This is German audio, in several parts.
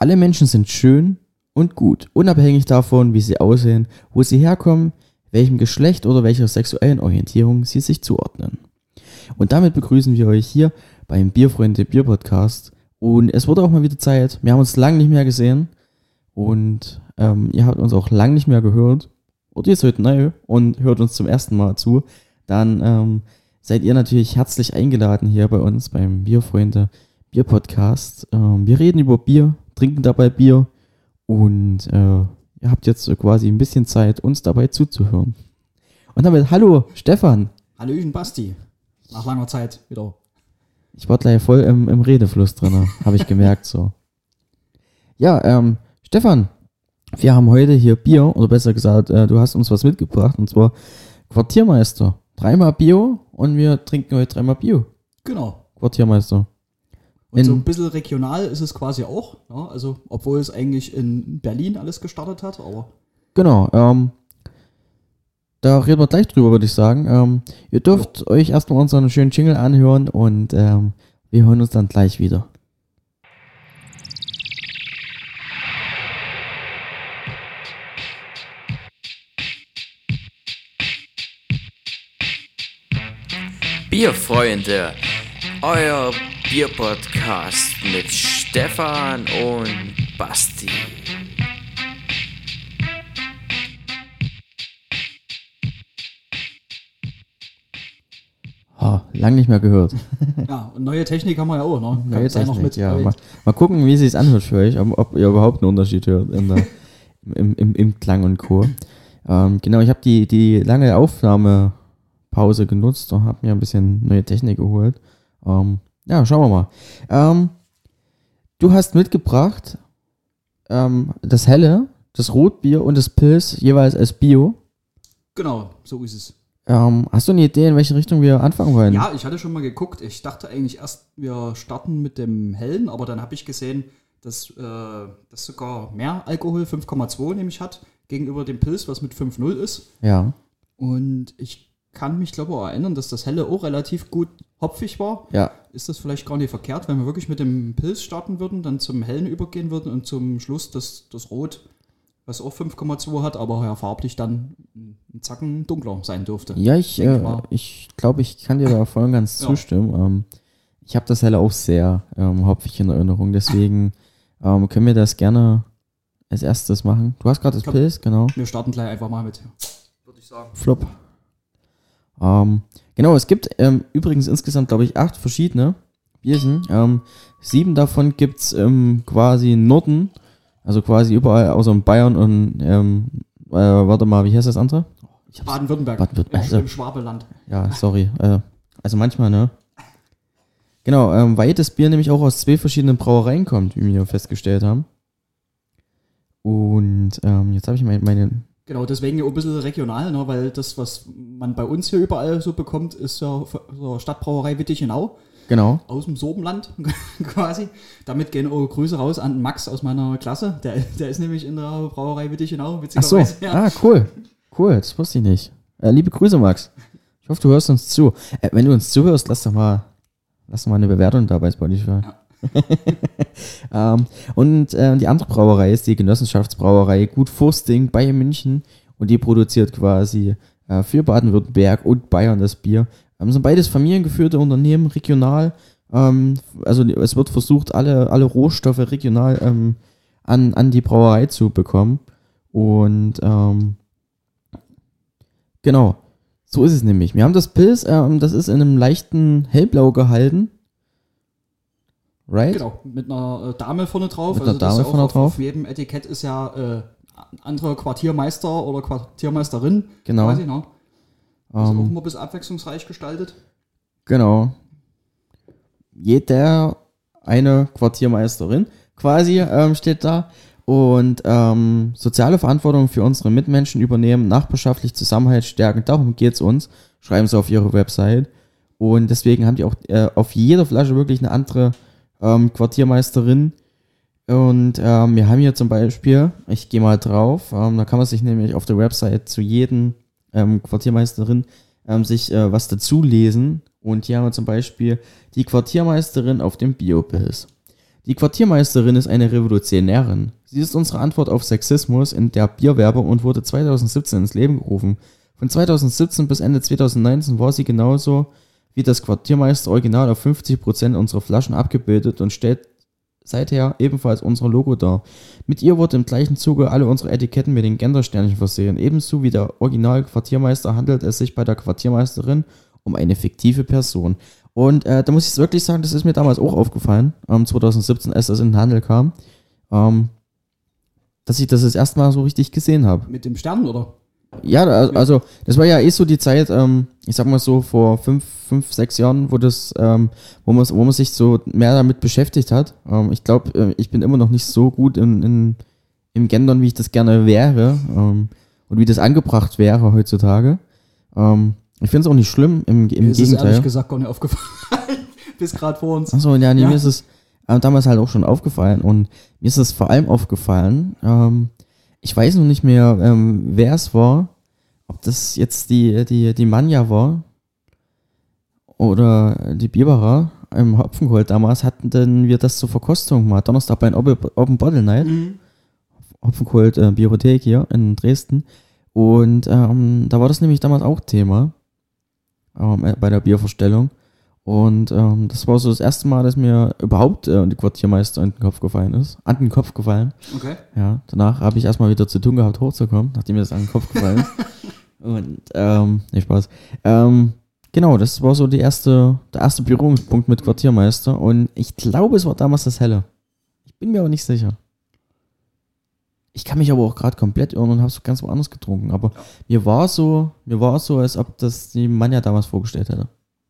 Alle Menschen sind schön und gut, unabhängig davon, wie sie aussehen, wo sie herkommen, welchem Geschlecht oder welcher sexuellen Orientierung sie sich zuordnen. Und damit begrüßen wir euch hier beim Bierfreunde Bier Podcast. Und es wurde auch mal wieder Zeit. Wir haben uns lange nicht mehr gesehen und ihr habt uns auch lange nicht mehr gehört. Oder ihr seid neu und hört uns zum ersten Mal zu. Dann seid ihr natürlich herzlich eingeladen hier bei uns beim Bierfreunde Bier Podcast. Wir reden über Bier, trinken dabei Bier und ihr habt jetzt quasi ein bisschen Zeit, uns dabei zuzuhören. Und damit hallo Stefan. Hallöchen Basti. Nach langer Zeit wieder. Ich war gleich voll im Redefluss drin, habe ich gemerkt so. Ja, Stefan, wir haben heute hier Bier, oder besser gesagt, du hast uns was mitgebracht, und zwar Quartiermeister. 3-mal Bio und wir trinken heute 3-mal Bio. Genau. Quartiermeister. Und so ein bisschen regional ist es quasi auch, ja, also obwohl es eigentlich in Berlin alles gestartet hat, aber... Genau, da reden wir gleich drüber, würde ich sagen. Ihr dürft euch erstmal unseren schönen Jingle anhören und wir hören uns dann gleich wieder. Bierfreunde, euer Bierpodcast mit Stefan und Basti. Lang nicht mehr gehört. Ja, und neue Technik haben wir ja auch, ne? Neue Technik, noch mit ja. Mal gucken, wie es sich anhört für euch, ob ihr überhaupt einen Unterschied hört im Klang und Co. Genau, ich habe die lange Aufnahmepause genutzt und habe mir ein bisschen neue Technik geholt. Ja, schauen wir mal. Du hast mitgebracht das Helle, das Rotbier und das Pils jeweils als Bio. Genau, so ist es. Hast du eine Idee, in welche Richtung wir anfangen wollen? Ja, ich hatte schon mal geguckt. Ich dachte eigentlich erst, wir starten mit dem Hellen, aber dann habe ich gesehen, dass das sogar mehr Alkohol, 5,2 nämlich hat, gegenüber dem Pils, was mit 5,0 ist. Ja. Und ich kann mich, glaube ich, auch erinnern, dass das Helle auch relativ gut hopfig war. Ja. Ist das vielleicht gar nicht verkehrt, wenn wir wirklich mit dem Pils starten würden, dann zum Hellen übergehen würden und zum Schluss das Rot, was auch 5,2 hat, aber ja farblich dann ein Zacken dunkler sein dürfte. Ja, ich glaube, ich kann dir da voll und ganz zustimmen. Ich habe das Helle auch sehr hopfig in Erinnerung, deswegen können wir das gerne als erstes machen. Du hast gerade das Pils, genau. Wir starten gleich einfach mal mit, würde ich sagen. Flop. Genau, es gibt übrigens insgesamt, glaube ich, 8 verschiedene Bierchen. 7 davon gibt es quasi im Norden, also quasi überall außer in Bayern und, warte mal, wie heißt das andere? Baden-Württemberg. Also, Im Schwabeland. Ja, sorry. Also manchmal, ne? Genau, weil das Bier nämlich auch aus 2 verschiedenen Brauereien kommt, wie wir festgestellt haben. Und jetzt habe ich meine... Genau, deswegen auch ein bisschen regional, ne, weil das, was man bei uns hier überall so bekommt, ist ja so Stadtbrauerei Wittichenau. Genau. Aus dem Sorbenland quasi. Damit gehen auch Grüße raus an Max aus meiner Klasse. Der ist nämlich in der Brauerei Wittichenau, witzigerweise. Ach so, ja. Cool, das wusste ich nicht. Liebe Grüße, Max. Ich hoffe, du hörst uns zu. Wenn du uns zuhörst, lass doch mal eine Bewertung da bei Spotify. Ja. Und die andere Brauerei ist die Genossenschaftsbrauerei Gut Fursting bei München und die produziert quasi für Baden-Württemberg und Bayern das Bier. Sind beides familiengeführte Unternehmen, regional. Also es wird versucht, alle Rohstoffe regional an die Brauerei zu bekommen. Und genau, so ist es nämlich. Wir haben das Pils, das ist in einem leichten Hellblau gehalten. Right? Genau, mit einer Dame vorne drauf. Mit einer Dame vorne drauf. Auf jedem Etikett ist ja ein anderer Quartiermeister oder Quartiermeisterin. Genau. Quasi, ne? Also auch immer ein bisschen abwechslungsreich gestaltet. Genau. Jeder eine Quartiermeisterin quasi steht da. Und soziale Verantwortung für unsere Mitmenschen übernehmen, nachbarschaftlich Zusammenhalt stärken, darum geht es uns. Schreiben sie auf ihre Website. Und deswegen haben die auch auf jeder Flasche wirklich eine andere Quartiermeisterin. Und wir haben hier zum Beispiel, ich gehe mal drauf, da kann man sich nämlich auf der Website zu jedem Quartiermeisterin sich was dazu lesen. Und hier haben wir zum Beispiel die Quartiermeisterin auf dem Biopilz. Die Quartiermeisterin ist eine Revolutionärin. Sie ist unsere Antwort auf Sexismus in der Bierwerbung und wurde 2017 ins Leben gerufen. Von 2017 bis Ende 2019 war sie genauso wie das Quartiermeister-Original auf 50% unserer Flaschen abgebildet und stellt seither ebenfalls unser Logo dar. Mit ihr wurde im gleichen Zuge alle unsere Etiketten mit den Gendersternchen versehen. Ebenso wie der Original-Quartiermeister handelt es sich bei der Quartiermeisterin um eine fiktive Person. Und da muss ich wirklich sagen, das ist mir damals auch aufgefallen, 2017, als das in den Handel kam, dass ich das erste Mal so richtig gesehen habe. Mit dem Stern, oder? Ja, also das war ja so die Zeit, ich sag mal so vor 5, 6 Jahren, wo man sich so mehr damit beschäftigt hat. Ich glaube, ich bin immer noch nicht so gut im Gendern, wie ich das gerne wäre und wie das angebracht wäre heutzutage. Ich finde es auch nicht schlimm, im Mir ist es Gegenteil. ehrlich gesagt gar nicht aufgefallen, bis gerade vor uns. Achso, ja, nee, mir ist es damals halt auch schon aufgefallen und mir ist es vor allem aufgefallen, ich weiß noch nicht mehr, wer es war, ob das jetzt die Manja war oder die Biberer im Hopfengold damals, hatten wir das zur Verkostung mal, Donnerstag bei Open Bottle Night, Hopfengold Biothek hier in Dresden und da war das nämlich damals auch Thema bei der Bierverstellung. Und das war so das erste Mal, dass mir überhaupt die Quartiermeister an den Kopf gefallen. Okay. Ja, danach habe ich erstmal wieder zu tun gehabt, hochzukommen, nachdem mir das an den Kopf gefallen ist. Und, nee, Spaß. Genau, das war so der erste Berührungspunkt mit Quartiermeister. Und ich glaube, es war damals das Helle. Ich bin mir aber nicht sicher. Ich kann mich aber auch gerade komplett irren und habe es ganz woanders getrunken. Aber mir war so, als ob das die Manja damals vorgestellt hätte.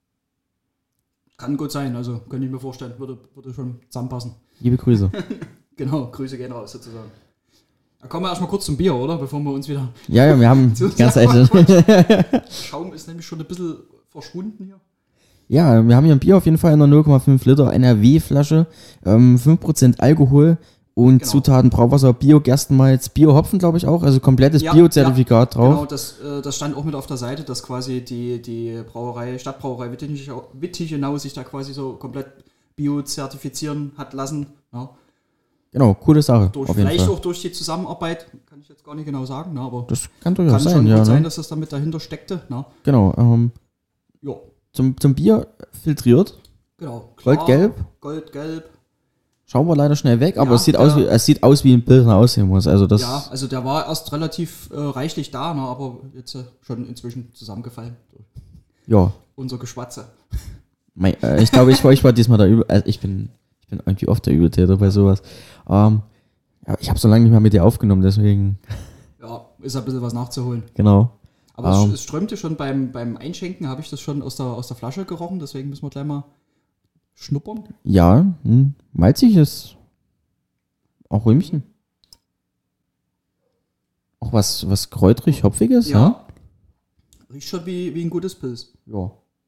Kann gut sein, also könnte ich mir vorstellen, würde schon zusammenpassen. Liebe Grüße. Genau, Grüße gehen raus sozusagen. Da kommen wir erstmal kurz zum Bier, oder? Bevor wir uns wieder... Ja, wir haben die ganze Zeit... Schaum ist nämlich schon ein bisschen verschwunden hier. Ja, wir haben hier ein Bier auf jeden Fall in einer 0,5 Liter NRW-Flasche, 5% Alkohol und Genau. Zutaten Brauwasser, Bio-Gerstenmalz, Bio-Hopfen, glaube ich auch, also komplettes Ja, Bio-Zertifikat drauf. Genau, das stand auch mit auf der Seite, dass quasi die Stadtbrauerei Wittichenau sich da quasi so komplett Bio-zertifizieren hat lassen. Ja. Genau, coole Sache. Auf jeden Vielleicht Fall. auch durch die Zusammenarbeit, kann ich jetzt gar nicht genau sagen, ne, aber Das kann durchaus kann sein, schon ja. gut sein, Ne? dass das damit dahinter steckte. Ne? Genau, Ja, zum Bier filtriert, genau. Goldgelb. Goldgelb. Schauen wir leider schnell weg, aber Ja, es sieht aus, wie ein Pilsner aussehen muss. Also das, Ja, also der war erst relativ reichlich da, ne, aber jetzt schon inzwischen zusammengefallen. ja. Unser Geschwatze. Ich glaube, ich war diesmal der Übel. Also ich bin irgendwie oft der Übeltäter bei sowas. Ja, ich habe so lange nicht mehr mit dir aufgenommen, deswegen. Ja, ist ein bisschen was nachzuholen. Genau. Aber es strömte schon beim Einschenken, habe ich das schon aus der Flasche gerochen, deswegen müssen wir gleich mal schnuppern. Ja, malziges. Auch Rühmchen. Auch was kräutrig, hopfiges, ja? Riecht schon wie ein gutes Pilz. Ja.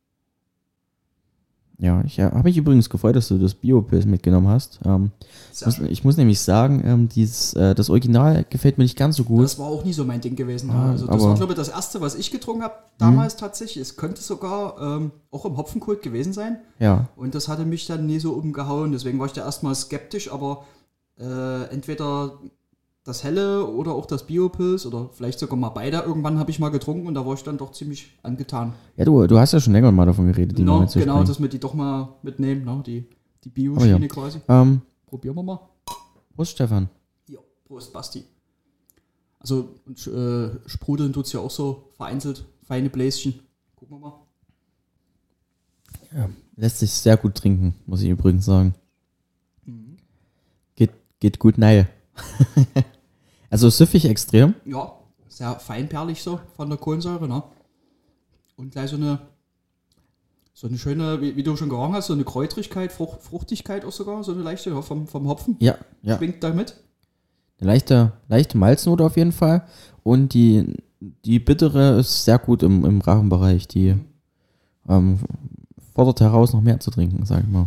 Ja, ich habe mich übrigens gefreut, dass du das Bio-Pilz mitgenommen hast. Sehr schön. Ich muss nämlich sagen, das Original gefällt mir nicht ganz so gut. Das war auch nie so mein Ding gewesen. Ah, Also das aber- war, glaube ich, das erste, was ich getrunken habe damals tatsächlich. Es könnte sogar auch im Hopfenkult gewesen sein. Ja, Und das hatte mich dann nie so umgehauen. Deswegen war ich da erstmal skeptisch, aber entweder das Helle oder auch das Biopilz oder vielleicht sogar mal beide. Irgendwann habe ich mal getrunken und da war ich dann doch ziemlich angetan. ja du hast ja schon länger mal davon geredet, die mal mitzubringen. Genau, dass wir die doch mal mitnehmen, ne? Die Bio-Schiene Oh ja. quasi. Probieren wir mal. Prost, Stefan. Ja, Prost, Basti. Also sprudeln tut es ja auch so vereinzelt, feine Bläschen. Gucken wir mal. Ja, lässt sich sehr gut trinken, muss ich übrigens sagen. Geht gut nein. Also süffig extrem. Ja, sehr feinperlig so von der Kohlensäure, ne? Und gleich so eine schöne, wie du schon gerochen hast, so eine Kräutrigkeit, Fruchtigkeit auch sogar, so eine leichte, ja, vom Hopfen. Ja. Schwingt da mit. Eine leichte Malznote auf jeden Fall. Und die bittere ist sehr gut im Rachenbereich. Die fordert heraus, noch mehr zu trinken, sag ich mal.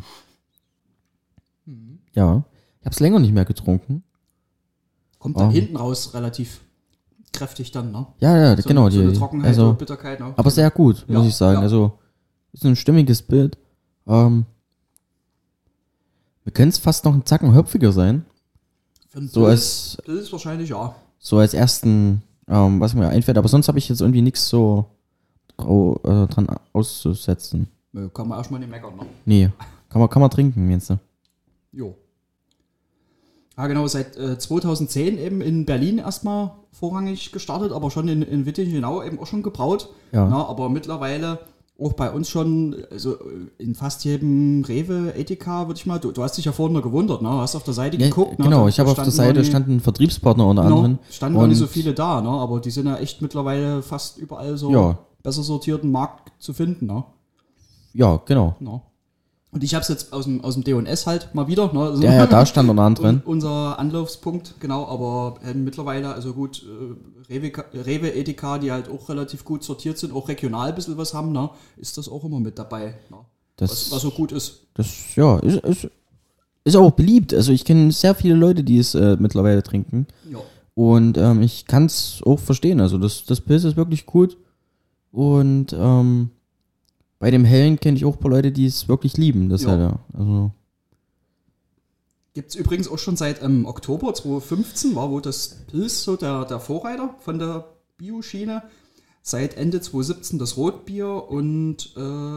Ja. Ich habe es länger nicht mehr getrunken. Kommt dann hinten raus relativ kräftig dann, ne? Ja, So genau. so eine Trockenheit also, und Bitterkeit. Ne? aber sehr gut, Ja, muss ich sagen. ja. Also ist ein stimmiges Bild. Wir können es fast noch einen Zacken hopfiger sein. Für einen So als, Pilz wahrscheinlich, ja. so als ersten, was mir einfällt. Aber sonst habe ich jetzt irgendwie nichts so dran auszusetzen. Kann man erstmal nicht meckern, ne? Nee, kann man trinken, meinst du? Jo. Ja, genau, seit 2010 eben in Berlin erstmal vorrangig gestartet, aber schon in Wittichenau eben auch schon gebraut. Ja. Na, aber mittlerweile auch bei uns schon, also in fast jedem Rewe, Edeka, würde ich mal, du hast dich ja vorhin noch gewundert, ne? Hast auf der Seite Ja, geguckt. genau, Ne? ich habe auf der Seite standen Vertriebspartner unter genau, anderem. standen gar nicht so viele da, ne? Aber die sind ja echt mittlerweile fast überall so Ja. besser sortierten Markt zu finden. Ne? Ja, genau. Ja. Und ich habe es jetzt aus dem D&S halt mal wieder. Ne? Also Ja, da stand unter anderem. unser Anlaufspunkt, genau, aber mittlerweile, also gut, Rewe, Edeka, die halt auch relativ gut sortiert sind, auch regional ein bisschen was haben, ne? Ist das auch immer mit dabei. Ne? Was so gut ist. Das, ja, ist auch beliebt. Also ich kenne sehr viele Leute, die es mittlerweile trinken. Ja. Und ich kann es auch verstehen. Also das Pilz ist wirklich gut. Und bei dem Hellen kenne ich auch ein paar Leute, die es wirklich lieben. Das Ja. halt, ja. Also, Gibt es übrigens auch schon seit Oktober 2015, war wo das Pils so der Vorreiter von der Bioschiene. Seit Ende 2017 das Rotbier und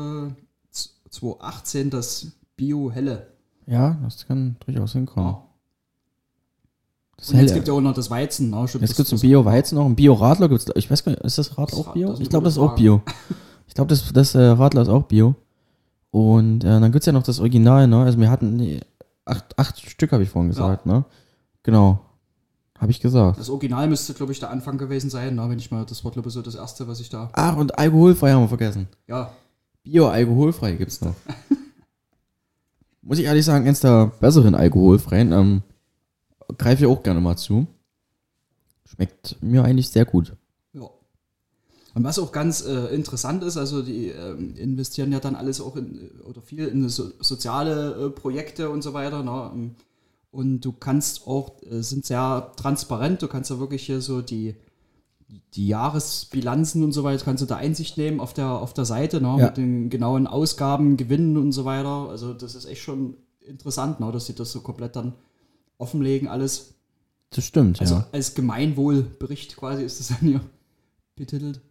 2018 das Bio-Helle. ja, das kann durchaus hinkommen. Ja. Das Und jetzt Helle. gibt es ja auch noch das Weizen. Ne? Stimmt, Jetzt gibt es ein das- Bio-Weizen noch, ein Bio-Radler gibt es. Ich weiß gar nicht, ist das Radler Das auch Bio? das ist eine Ich glaube, das ist gute auch Bio. Ich glaube, das Radler ist auch Bio. Und dann gibt es ja noch das Original, ne? Also wir hatten 8 Stück, habe ich vorhin gesagt, ne? Genau. Habe ich gesagt. Das Original müsste, glaube ich, der Anfang gewesen sein, ne? Wenn ich mal, das war, glaube ich, so das erste, was ich da. Ach, und alkoholfrei haben wir vergessen. Ja, Bio-alkoholfrei gibt's noch. Muss ich ehrlich sagen, eins der besseren alkoholfreien. Greife ich auch gerne mal zu. Schmeckt mir eigentlich sehr gut. ja. Und was auch ganz interessant ist, also die investieren ja dann alles auch oder viel in soziale Projekte und so weiter. Ne? Und du kannst auch, sind sehr transparent, du kannst ja wirklich hier so die Jahresbilanzen und so weiter, kannst du da Einsicht nehmen auf der Seite, ne? Ja. Mit den genauen Ausgaben, Gewinnen und so weiter. Also das ist echt schon interessant, ne? Dass sie das so komplett dann offenlegen, alles. Das stimmt, Also ja. als Gemeinwohlbericht quasi ist das dann hier betitelt.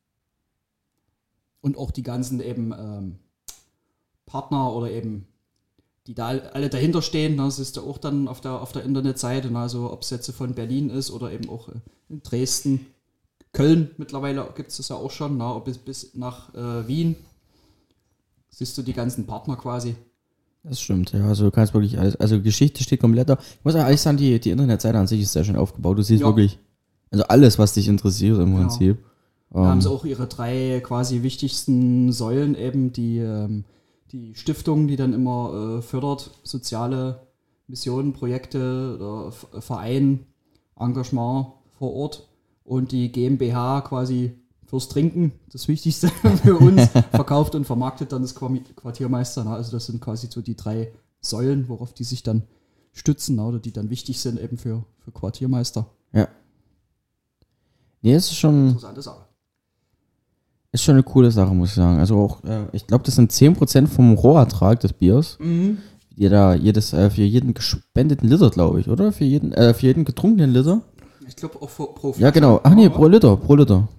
Und auch die ganzen eben Partner oder eben die da alle dahinter stehen, ne, das ist ja auch dann auf der Internetseite, ne, also ob es jetzt von Berlin ist oder eben auch in Dresden, Köln mittlerweile gibt es das ja auch schon, ne, bis nach Wien siehst du die ganzen Partner quasi. Das stimmt, ja. Also du kannst wirklich alles, also Geschichte steht komplett da. Ich muss ehrlich sagen, die Internetseite an sich ist sehr schön aufgebaut. Du siehst Ja. wirklich, also alles, was dich interessiert im Prinzip. Da haben sie auch ihre 3 quasi wichtigsten Säulen, eben die Stiftung, die dann immer fördert, soziale Missionen, Projekte, oder Verein, Engagement vor Ort und die GmbH quasi fürs Trinken, das Wichtigste für uns, verkauft und vermarktet dann das Quartiermeister. Ne? Also das sind quasi so die 3 Säulen, worauf die sich dann stützen, ne? Oder die dann wichtig sind eben für Quartiermeister. Ja. Nee, es ist schon Interessante Sache. eine coole Sache, muss ich sagen. Also auch, ich glaube, das sind 10% vom Rohertrag des Biers. Die da für jeden gespendeten Liter, glaube ich, oder? Für jeden getrunkenen Liter. Ich glaube auch pro Flasche. Ja, genau. Ach nee, pro Liter. Pro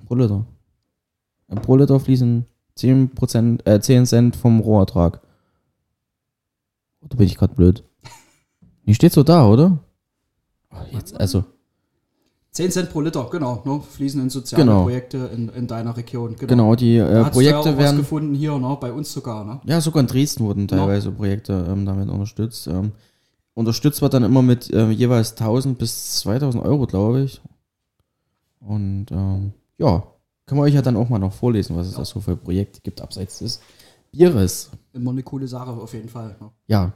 Liter fließen 10 Cent vom Rohertrag. Oder bin ich gerade blöd? Die steht so da, oder? Oh, jetzt, also, 10 Cent pro Liter, genau, ne, fließen in soziale Genau. Projekte in deiner Region. genau, die Da hast du ja auch Projekte was werden. gefunden hier, ne, bei uns sogar, ne? Ja, sogar in Dresden wurden teilweise Projekte damit unterstützt. Unterstützt wird dann immer mit jeweils 1000 bis 2000 Euro, glaube ich. Und ja, können wir euch ja dann auch mal noch vorlesen, was es da so für Projekte gibt, abseits des Bieres. Immer eine coole Sache auf jeden Fall. Ne? Ja.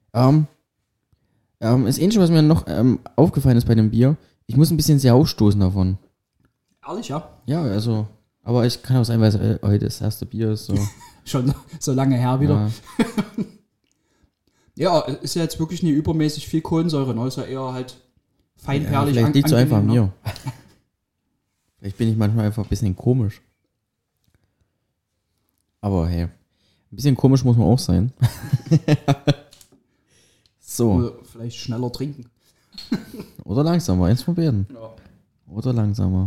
Das Ähnliche, was mir noch aufgefallen ist bei dem Bier, ich muss ein bisschen sehr aufstoßen davon. Ehrlich, ja? Ja, also, aber ich kann auch sein, weil es heute das erste Bier ist. So. Schon so lange her wieder. Ja. Ja, ist ja jetzt wirklich nicht übermäßig viel Kohlensäure, ne? Ist ja eher halt Ja, feinperlig. vielleicht liegt es einfach an angenehm, ne? mir. Vielleicht bin ich manchmal einfach ein bisschen komisch. Aber hey, ein bisschen komisch muss man auch sein. So. Oder vielleicht schneller trinken. Oder langsamer, eins von beiden. Ja. Oder langsamer.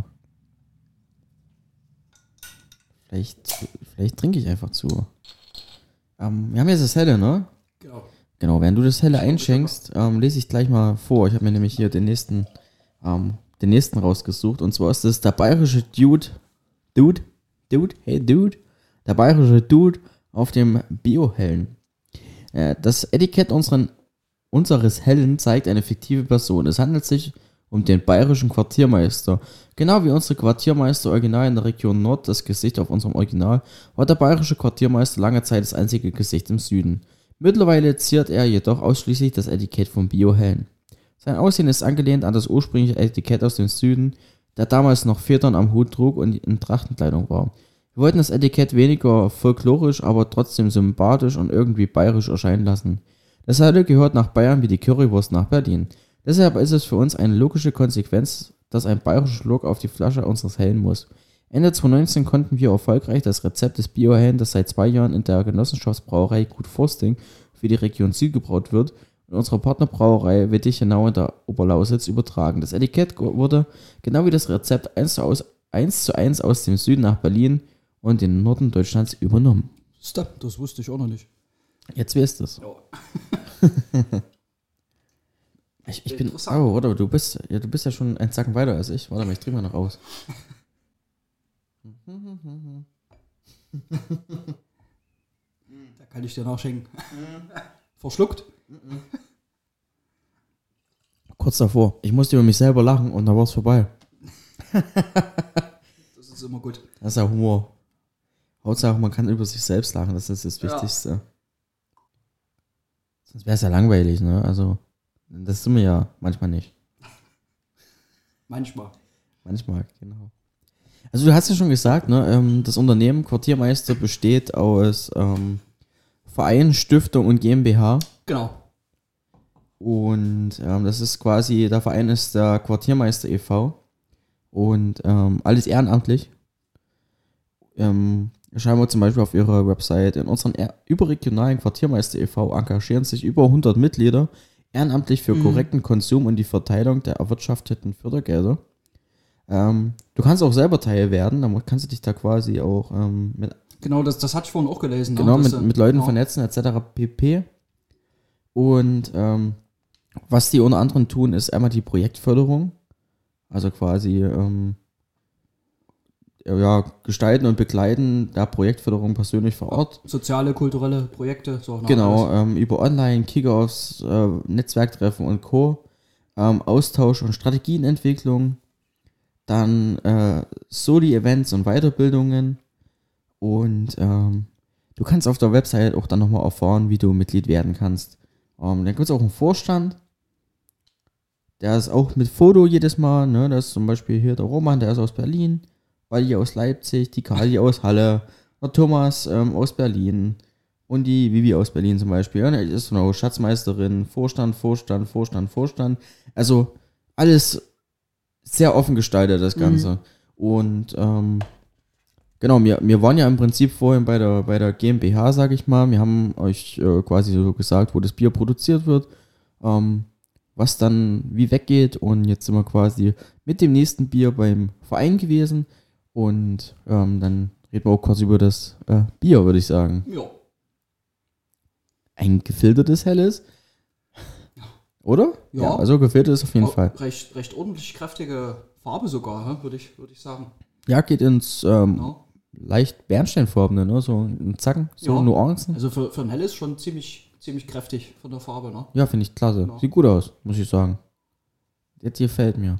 Vielleicht trinke ich einfach zu. Wir haben jetzt das Helle, ne? Genau. Genau, wenn du das Helle einschenkst, lese ich gleich mal vor. Ich habe mir nämlich hier den nächsten rausgesucht. Und zwar ist das der bayerische Dude. Hey Dude. Der bayerische Dude auf dem Bio-Hellen. Das Etikett unseres Hellen zeigt eine fiktive Person. Es handelt sich um den bayerischen Quartiermeister. Genau wie unsere Quartiermeister original in der Region Nord das Gesicht auf unserem Original, war der bayerische Quartiermeister lange Zeit das einzige Gesicht im Süden. Mittlerweile ziert er jedoch ausschließlich das Etikett vom Bio-Hellen. Sein Aussehen ist angelehnt an das ursprüngliche Etikett aus dem Süden, der damals noch Federn am Hut trug und in Trachtenkleidung war. Wir wollten das Etikett weniger folklorisch, aber trotzdem sympathisch und irgendwie bayerisch erscheinen lassen. Das Helle gehört nach Bayern wie die Currywurst nach Berlin. Deshalb ist es für uns eine logische Konsequenz, dass ein bayerischer Schluck auf die Flasche unseres Hellen muss. Ende 2019 konnten wir erfolgreich das Rezept des Bio-Hellen, das seit 2 Jahren in der Genossenschaftsbrauerei Gut Forsting für die Region Süd gebraut wird, in unserer Partnerbrauerei Wittichenau in der Oberlausitz übertragen. Das Etikett wurde, genau wie das Rezept, 1:1 aus dem Süden nach Berlin und den Norden Deutschlands übernommen. Das wusste ich auch noch nicht. Jetzt weißt du es. Ja. Ich bin. Oh, oder du bist ja schon ein Zacken weiter als ich. Warte mal, ich drehe mal noch aus. Da kann ich dir nachschenken. Verschluckt? Kurz davor. Ich musste über mich selber lachen und dann war es vorbei. Das ist immer gut. Das ist ja Humor. Hauptsache, man kann über sich selbst lachen. Das ist das Wichtigste. Ja. Sonst wäre es ja langweilig, ne? Also, das sind wir ja manchmal nicht. Manchmal, genau. Also, du hast ja schon gesagt, ne? Das Unternehmen Quartiermeister besteht aus Verein, Stiftung und GmbH. Genau. Und das ist quasi, der Verein ist der Quartiermeister e.V. Und alles ehrenamtlich. Schauen wir zum Beispiel auf ihrer Website. In unseren überregionalen Quartiermeister e.V. engagieren sich über 100 Mitglieder ehrenamtlich für korrekten Konsum und die Verteilung der erwirtschafteten Fördergelder. Du kannst auch selber Teil werden, dann kannst du dich da quasi auch mit... Genau, das hatte ich vorhin auch gelesen. Genau, ne? mit Leuten vernetzen etc. pp. Und was die unter anderem tun, ist einmal die Projektförderung. Also quasi gestalten und begleiten der Projektförderung persönlich vor Ort. Soziale, kulturelle Projekte. So Genau, über Online, Kickoffs, Netzwerktreffen und Co. Austausch und Strategienentwicklung. Dann Soli-Events und Weiterbildungen. Und du kannst auf der Website auch dann nochmal erfahren, wie du Mitglied werden kannst. Dann gibt es auch einen Vorstand. Der ist auch mit Foto jedes Mal. Ne? Da ist zum Beispiel hier der Roman, der ist aus Berlin. Wally aus Leipzig, die Kali aus Halle, der Thomas aus Berlin und die Vivi aus Berlin zum Beispiel. Ja, die ist noch Schatzmeisterin, Vorstand. Also alles sehr offen gestaltet, das Ganze. Und genau, wir waren ja im Prinzip vorhin bei der GmbH, sag ich mal. Wir haben euch quasi so gesagt, wo das Bier produziert wird, was dann wie weggeht. Und jetzt sind wir quasi mit dem nächsten Bier beim Verein gewesen. Und dann reden wir auch kurz über das Bier, würde ich sagen. Ja. Ein gefiltertes Helles. Oder? Ja. Also gefiltert ist auf jeden Fall. Recht ordentlich kräftige Farbe sogar, würde ich sagen. Ja, geht ins leicht bernsteinfarbene, ne? So ein Zacken, so Nuancen. Also für ein Helles schon ziemlich kräftig von der Farbe, ne? Ja, finde ich klasse. Genau. Sieht gut aus, muss ich sagen. Jetzt gefällt mir.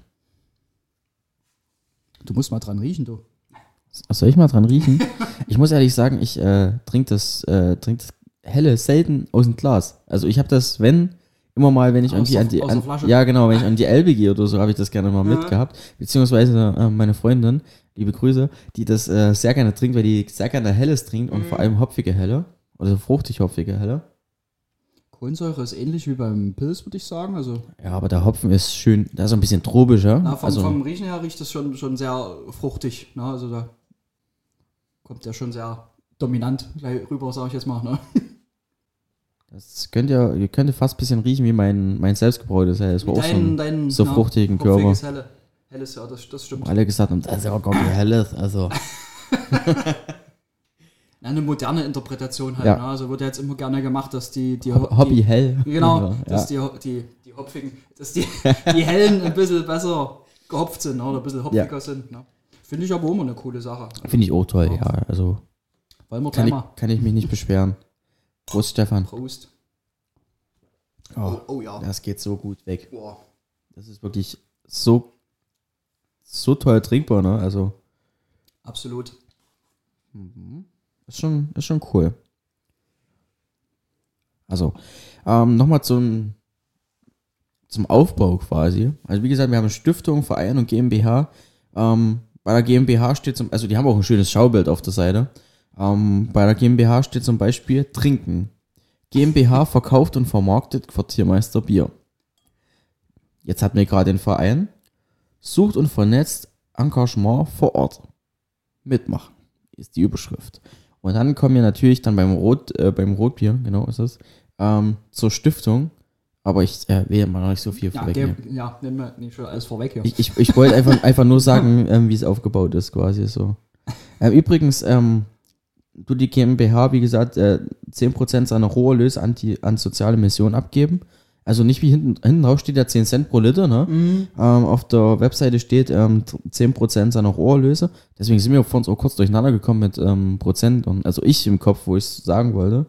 Du musst mal dran riechen, du. Soll ich mal dran riechen? Ich muss ehrlich sagen, ich trinke das Helle selten aus dem Glas. Also ich habe das, immer mal, wenn ich irgendwie an die Elbe gehe oder so, habe ich das gerne mal mitgehabt. Beziehungsweise meine Freundin, liebe Grüße, die das sehr gerne trinkt, weil die sehr gerne Helles trinkt und vor allem hopfige Helle. Oder so fruchtig hopfige Helle. Kohlensäure ist ähnlich wie beim Pilz, würde ich sagen. Also ja, aber der Hopfen ist schön, da ist ein bisschen tropischer. Vom Riechen her riecht das schon sehr fruchtig. Ne? Also da kommt der schon sehr dominant gleich rüber, sage ich jetzt mal. Ne? Das könnte fast ein bisschen riechen wie mein selbstgebrautes Hell. Das war auch so fruchtigen Körper. Helles, ja, das stimmt. Alle gesagt haben, das ist ja gar nicht Helles. Also. Eine moderne Interpretation halt. Ja. Ne? Also wird ja jetzt immer gerne gemacht, dass die Hobby hell. Genau, Ja. dass die Hopfigen, dass die Hellen ein bisschen besser gehopft sind, ne? Oder ein bisschen hopfiger sind. Ne? Finde ich aber immer eine coole Sache. Finde ich auch toll, ja. Also Wollen wir kann ich mich nicht beschweren. Prost, Stefan. Prost. Oh, ja. das geht so gut weg. Boah. Das ist wirklich so toll trinkbar, ne? Also Absolut. ist schon cool. Also, nochmal zum Aufbau quasi. Also wie gesagt, wir haben eine Stiftung, Verein und GmbH. Bei der GmbH steht also die haben auch ein schönes Schaubild auf der Seite. Bei der GmbH steht zum Beispiel Trinken. GmbH verkauft und vermarktet Quartiermeister Bier. Jetzt hatten wir gerade den Verein. Sucht und vernetzt Engagement vor Ort. Mitmachen ist die Überschrift. Und dann kommen wir natürlich dann beim Rotbier, genau ist es, zur Stiftung. Aber ich will mal noch nicht so viel vorwegnehmen. Nehmen wir nicht schon alles vorweg hier. Ich wollte einfach nur sagen, wie es aufgebaut ist, quasi so. Übrigens, die GmbH, wie gesagt, 10% seiner Roherlöse an soziale Missionen abgeben. Also nicht wie hinten drauf steht ja 10 Cent pro Liter, ne? Auf der Webseite steht 10% seiner Roherlöse. Deswegen sind wir vor uns auch kurz durcheinander gekommen mit Prozent. Und also ich im Kopf, wo ich es sagen wollte.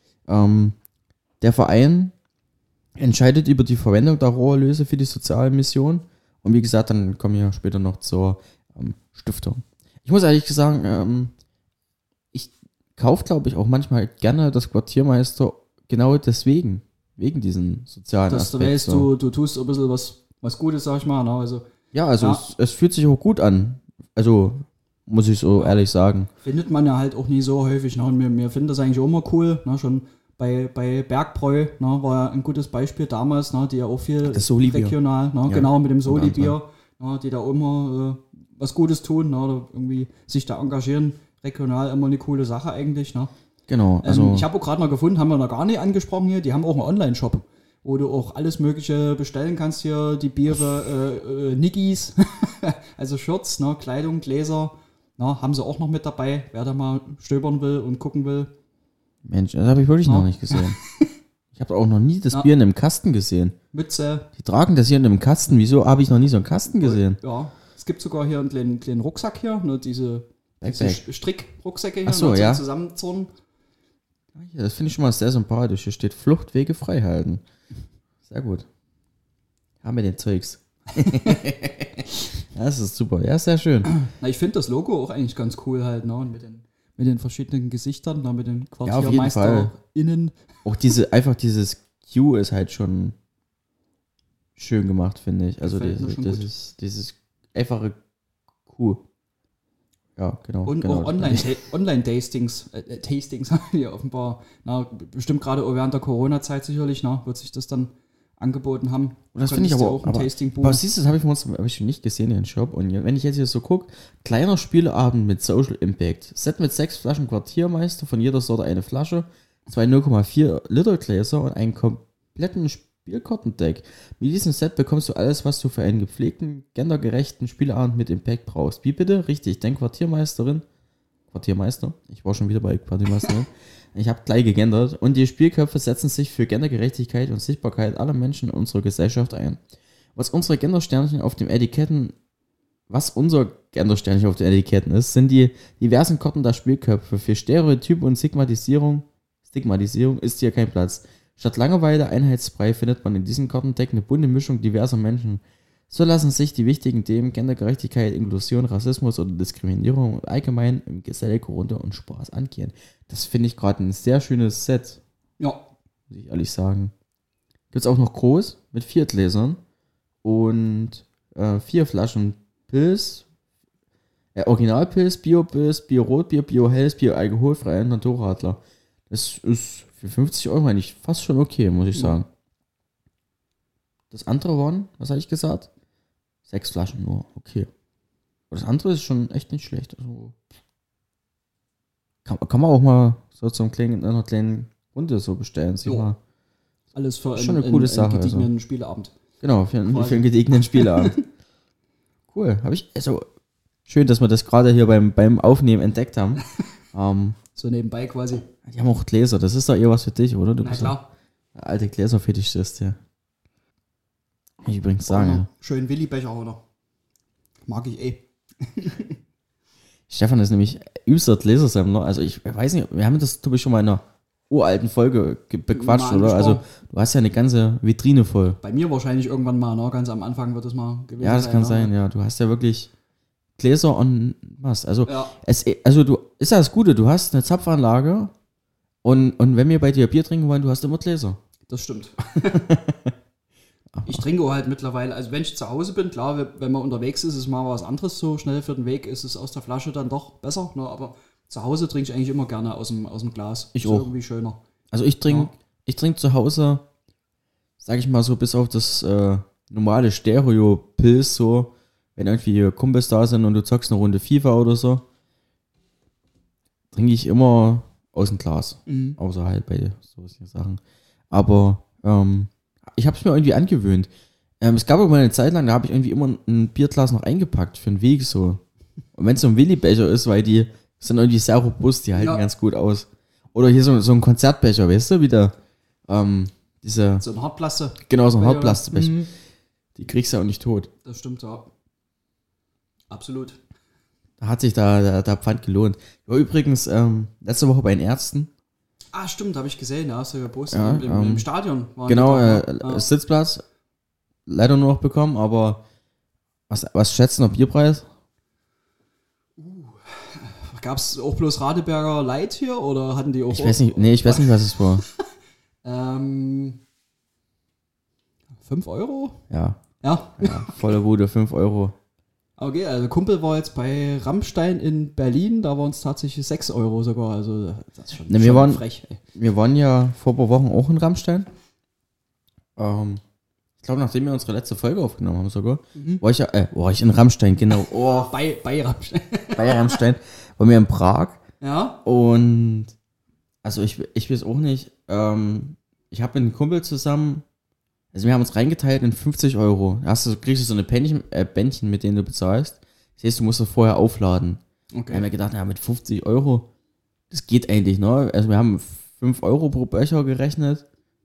Der Verein entscheidet über die Verwendung der Roherlöse für die soziale Mission. Und wie gesagt, dann kommen wir später noch zur Stiftung. Ich muss ehrlich sagen, ich kaufe, glaube ich, auch manchmal gerne das Quartiermeister genau deswegen. Wegen diesen sozialen Dass Aspekt. du weißt, du tust ein bisschen was Gutes, sag ich mal. Ne? Also, Es fühlt sich auch gut an. Also, muss ich so ehrlich sagen. Findet man ja halt auch nie so häufig. Ne? Und wir finden das eigentlich auch immer cool. Ne? Schon bei Bergbräu, ne? War ja ein gutes Beispiel damals, ne? Die ja auch viel Das Soli-Bier. Regional, ne? Ja. Genau, mit dem Soli-Bier, ne? Die da immer was Gutes tun, ne? Oder irgendwie sich da engagieren. Regional immer eine coole Sache eigentlich. Ne? Genau. Also Ich habe auch gerade noch gefunden, haben wir noch gar nicht angesprochen hier, die haben auch einen Online-Shop, wo du auch alles Mögliche bestellen kannst hier, die Biere, Niggis, also Shirts, ne, Kleidung, Gläser, haben sie auch noch mit dabei, wer da mal stöbern will und gucken will. Mensch, das habe ich wirklich noch nicht gesehen. Ich habe auch noch nie das Bier in einem Kasten gesehen. Mütze. Die tragen das hier in einem Kasten. Wieso habe ich noch nie so einen Kasten gesehen? Ja, es gibt sogar hier einen kleinen Rucksack hier, ne, diese Strickrucksäcke hier, ach so, ne, ja. zum Zusammenzurren. Ja, das finde ich schon mal sehr sympathisch. Hier steht Fluchtwege frei halten. Sehr gut. Haben wir den Zeugs. Ja, das ist super. Ja, sehr schön. Na, ich finde das Logo auch eigentlich ganz cool halt, ne? Und mit den verschiedenen Gesichtern, ne? Mit den Ja, auf jeden Fall. QuartiermeisterInnen. Auch dieses Q ist halt schon schön gemacht, finde ich. Also dieses einfache Q. Ja, genau. Und genau. auch Online-Tastings haben wir hier offenbar. Na, bestimmt gerade während der Corona-Zeit sicherlich, wird sich das dann angeboten haben. Und das finde ich aber auch ein Tasting aber siehst du, das habe ich schon nicht gesehen in den Shop. Und wenn ich jetzt hier so gucke, kleiner Spieleabend mit Social Impact. Set mit 6 Flaschen Quartiermeister, von jeder Sorte eine Flasche, 2 0,4 Liter Gläser und einen kompletten Spielkartendeck. Mit diesem Set bekommst du alles, was du für einen gepflegten, gendergerechten Spieleabend mit Impact brauchst. Wie bitte? Richtig, denn Quartiermeister, ich war schon wieder bei Quartiermeisterin, ich habe gleich gegendert und die Spielköpfe setzen sich für Gendergerechtigkeit und Sichtbarkeit aller Menschen in unserer Gesellschaft ein. Was unser Gendersternchen auf den Etiketten ist, sind die diversen Karten der Spielköpfe. Für Stereotype und Stigmatisierung ist hier kein Platz. Statt Langeweile, Einheitsbrei findet man in diesem Kartendeck eine bunte Mischung diverser Menschen. So lassen sich die wichtigen Themen Gendergerechtigkeit, Inklusion, Rassismus oder Diskriminierung allgemein im gesellige Runde und Spaß angehen. Das finde ich gerade ein sehr schönes Set. Ja. Muss ich ehrlich sagen. Gibt es auch noch groß mit 4 Gläsern und 4 Flaschen Pilz, Originalpilz, Bio-Pilz, Bio-Rotbier, Bio-Helles, Bio-Alkoholfrei und Naturradler. Das ist für 50 € eigentlich fast schon okay, muss ich sagen. Das andere waren, was habe ich gesagt? 6 Flaschen nur, okay. Aber das andere ist schon echt nicht schlecht. Also kann man auch mal so einer kleinen Runde so bestellen. Sich Jo. mal. Alles für Schon eine coole Sache, einen gediegenen Spieleabend. Genau, für einen gediegenen Spieleabend. Cool. Schön, dass wir das gerade hier beim Aufnehmen entdeckt haben. So nebenbei quasi. Die haben auch Gläser. Das ist doch eher was für dich, oder? Du Na bist klar. der alte Gläserfetischist, ja. Kann ich übrigens sagen. Ja. Schön Willi-Becher, oder? Mag ich eh. Stefan ist nämlich übster Gläsersammler. Also ich weiß nicht, wir haben das, glaube ich, schon mal in einer uralten Folge bequatscht, Mal oder? Also angesprochen. du hast ja eine ganze Vitrine voll. Bei mir wahrscheinlich irgendwann mal, ne? Ganz am Anfang wird das mal gewesen Ja, das kann ne? sein, ja. Du hast ja wirklich Gläser en masse. Also, Ja. ist ja das Gute, du hast eine Zapfanlage und wenn wir bei dir Bier trinken wollen, du hast immer Gläser. Das stimmt. Ich trinke halt mittlerweile, also wenn ich zu Hause bin, klar, wenn man unterwegs ist, ist mal was anderes so schnell für den Weg, ist es aus der Flasche dann doch besser, ne? Aber zu Hause trinke ich eigentlich immer gerne aus dem Glas. Ich ist auch. Irgendwie schöner. Also ich trinke zu Hause, sag ich mal so, bis auf das normale Stereo-Pilz so, wenn irgendwie Kumpels da sind und du zockst eine Runde FIFA oder so, trinke ich immer aus dem Glas. Außer halt bei solchen Sachen. Aber ich habe es mir irgendwie angewöhnt. Es gab auch mal eine Zeit lang, da habe ich irgendwie immer ein Bierglas noch eingepackt für den Weg so. Und wenn es so ein Willi-Becher ist, weil die sind irgendwie sehr robust, die halten ganz gut aus. Oder hier so ein Konzertbecher, weißt du, wieder diese... So ein Hartplaste. Genau, so ein Hartplastebecher. Die kriegst du auch nicht tot. Das stimmt, ja. Absolut. Da hat sich der Pfand gelohnt. Ich war übrigens letzte Woche bei den Ärzten. Ah, stimmt, habe ich gesehen, ja, hast du gepostet. Ja, Im Stadion. Waren Genau, die da, Sitzplatz leider nur noch bekommen, aber was schätzen auf Bierpreis? Gab es auch bloß Radeberger Light hier oder hatten die auch... Ich weiß nicht, was es war. 5 Euro? Ja, Ja. volle Bude, 5 Euro. Okay, also Kumpel war jetzt bei Rammstein in Berlin, da waren es tatsächlich 6 Euro sogar, also das ist schon, Ne, schon frech. Ey. Wir waren ja vor ein paar Wochen auch in Rammstein. Ich glaube, nachdem wir unsere letzte Folge aufgenommen haben sogar, war ich in Rammstein, genau. Oh, Bei Rammstein. bei Rammstein. Waren wir in Prag. Ja? Und also ich weiß auch nicht, ich habe mit einem Kumpel zusammen, also wir haben uns reingeteilt in 50 Euro. Kriegst du so eine Bändchen, mit denen du bezahlst. Das heißt, du musst das vorher aufladen. Okay. Wir haben ja gedacht, mit 50 Euro, das geht eigentlich, ne? Also wir haben 5 Euro pro Becher gerechnet.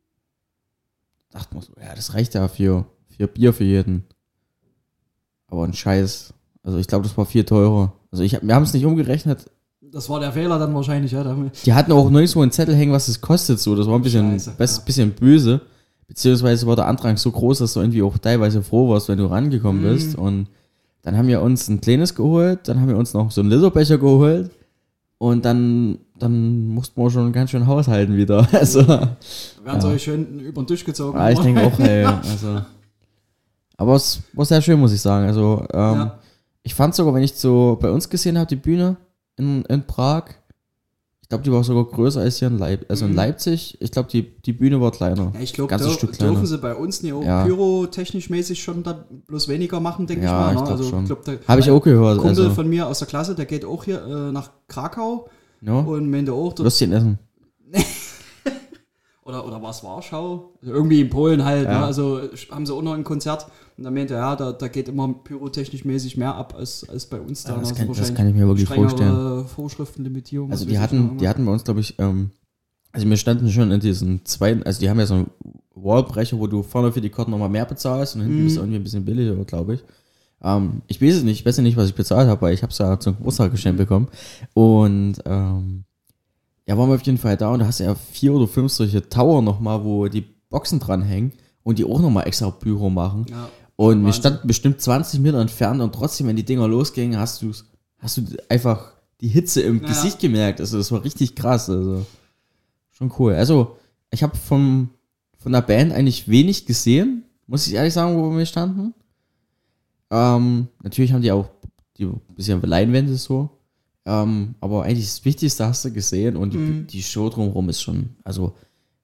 Dachten wir so, ja, das reicht ja für Bier für jeden. Aber ein Scheiß. Also ich glaube, das war viel teurer. Also wir haben es nicht umgerechnet. Das war der Fehler dann wahrscheinlich, ja. Die hatten auch nirgendwo einen Zettel hängen, was es kostet. So, das war ein bisschen, Scheiße, bisschen böse. Beziehungsweise war der Andrang so groß, dass du irgendwie auch teilweise froh warst, wenn du rangekommen bist. Und dann haben wir uns ein kleines geholt, dann haben wir uns noch so einen Literbecher geholt. Und dann mussten wir schon ganz schön haushalten wieder. Also, Werden sie euch schön über den Tisch gezogen. ich denke auch, ey. Also, aber es war sehr schön, muss ich sagen. Also, ich fand sogar, wenn ich so bei uns gesehen habe, die Bühne in Prag, ich glaube, die war sogar größer als hier in Leipzig. Also in Leipzig, ich glaube, die Bühne war kleiner. Ja, ich glaube, Ganzes Stück kleiner. dürfen sie bei uns nicht auch pyrotechnisch mäßig schon da bloß weniger machen, denke ich Ja, mal. ich Ne? glaube Also, schon. glaub, Habe ich auch gehört. Kumpel Also, von mir aus der Klasse, der geht auch hier nach Krakau no? und meinte auch, dort, Würstchen essen. oder war es Warschau? Also irgendwie in Polen halt, Ja. ne? Also haben sie auch noch ein Konzert und dann meinte er, da geht immer pyrotechnisch mäßig mehr ab als bei uns da. Ja, das Also kann wahrscheinlich ich mir wirklich strengere vorstellen. Vorschriften, Limitierungen. Also was die weiß ich noch hatten bei uns, glaube ich, also wir standen schon in diesen zweiten, also die haben ja so einen Wallbrecher, wo du vorne für die Karten nochmal mehr bezahlst und hinten bist du irgendwie ein bisschen billiger, glaube ich. Ich weiß es nicht, ich weiß ja nicht, was ich bezahlt habe, weil ich habe es ja zum Geburtstag geschenkt bekommen. Und ja, waren wir auf jeden Fall da und da hast du ja 4 oder 5 solche Tower nochmal, wo die Boxen dranhängen und die auch nochmal extra Büro machen. Ja, und wir Wahnsinn. standen bestimmt 20 Meter entfernt und trotzdem, wenn die Dinger losgingen, hast du einfach die Hitze im Gesicht gemerkt. Also das war richtig krass. Also schon cool. Also ich habe von der Band eigentlich wenig gesehen, muss ich ehrlich sagen, wo wir standen. Natürlich haben die auch die bisschen Leinwände so. Aber eigentlich das Wichtigste hast du gesehen und die Show drumherum ist schon, also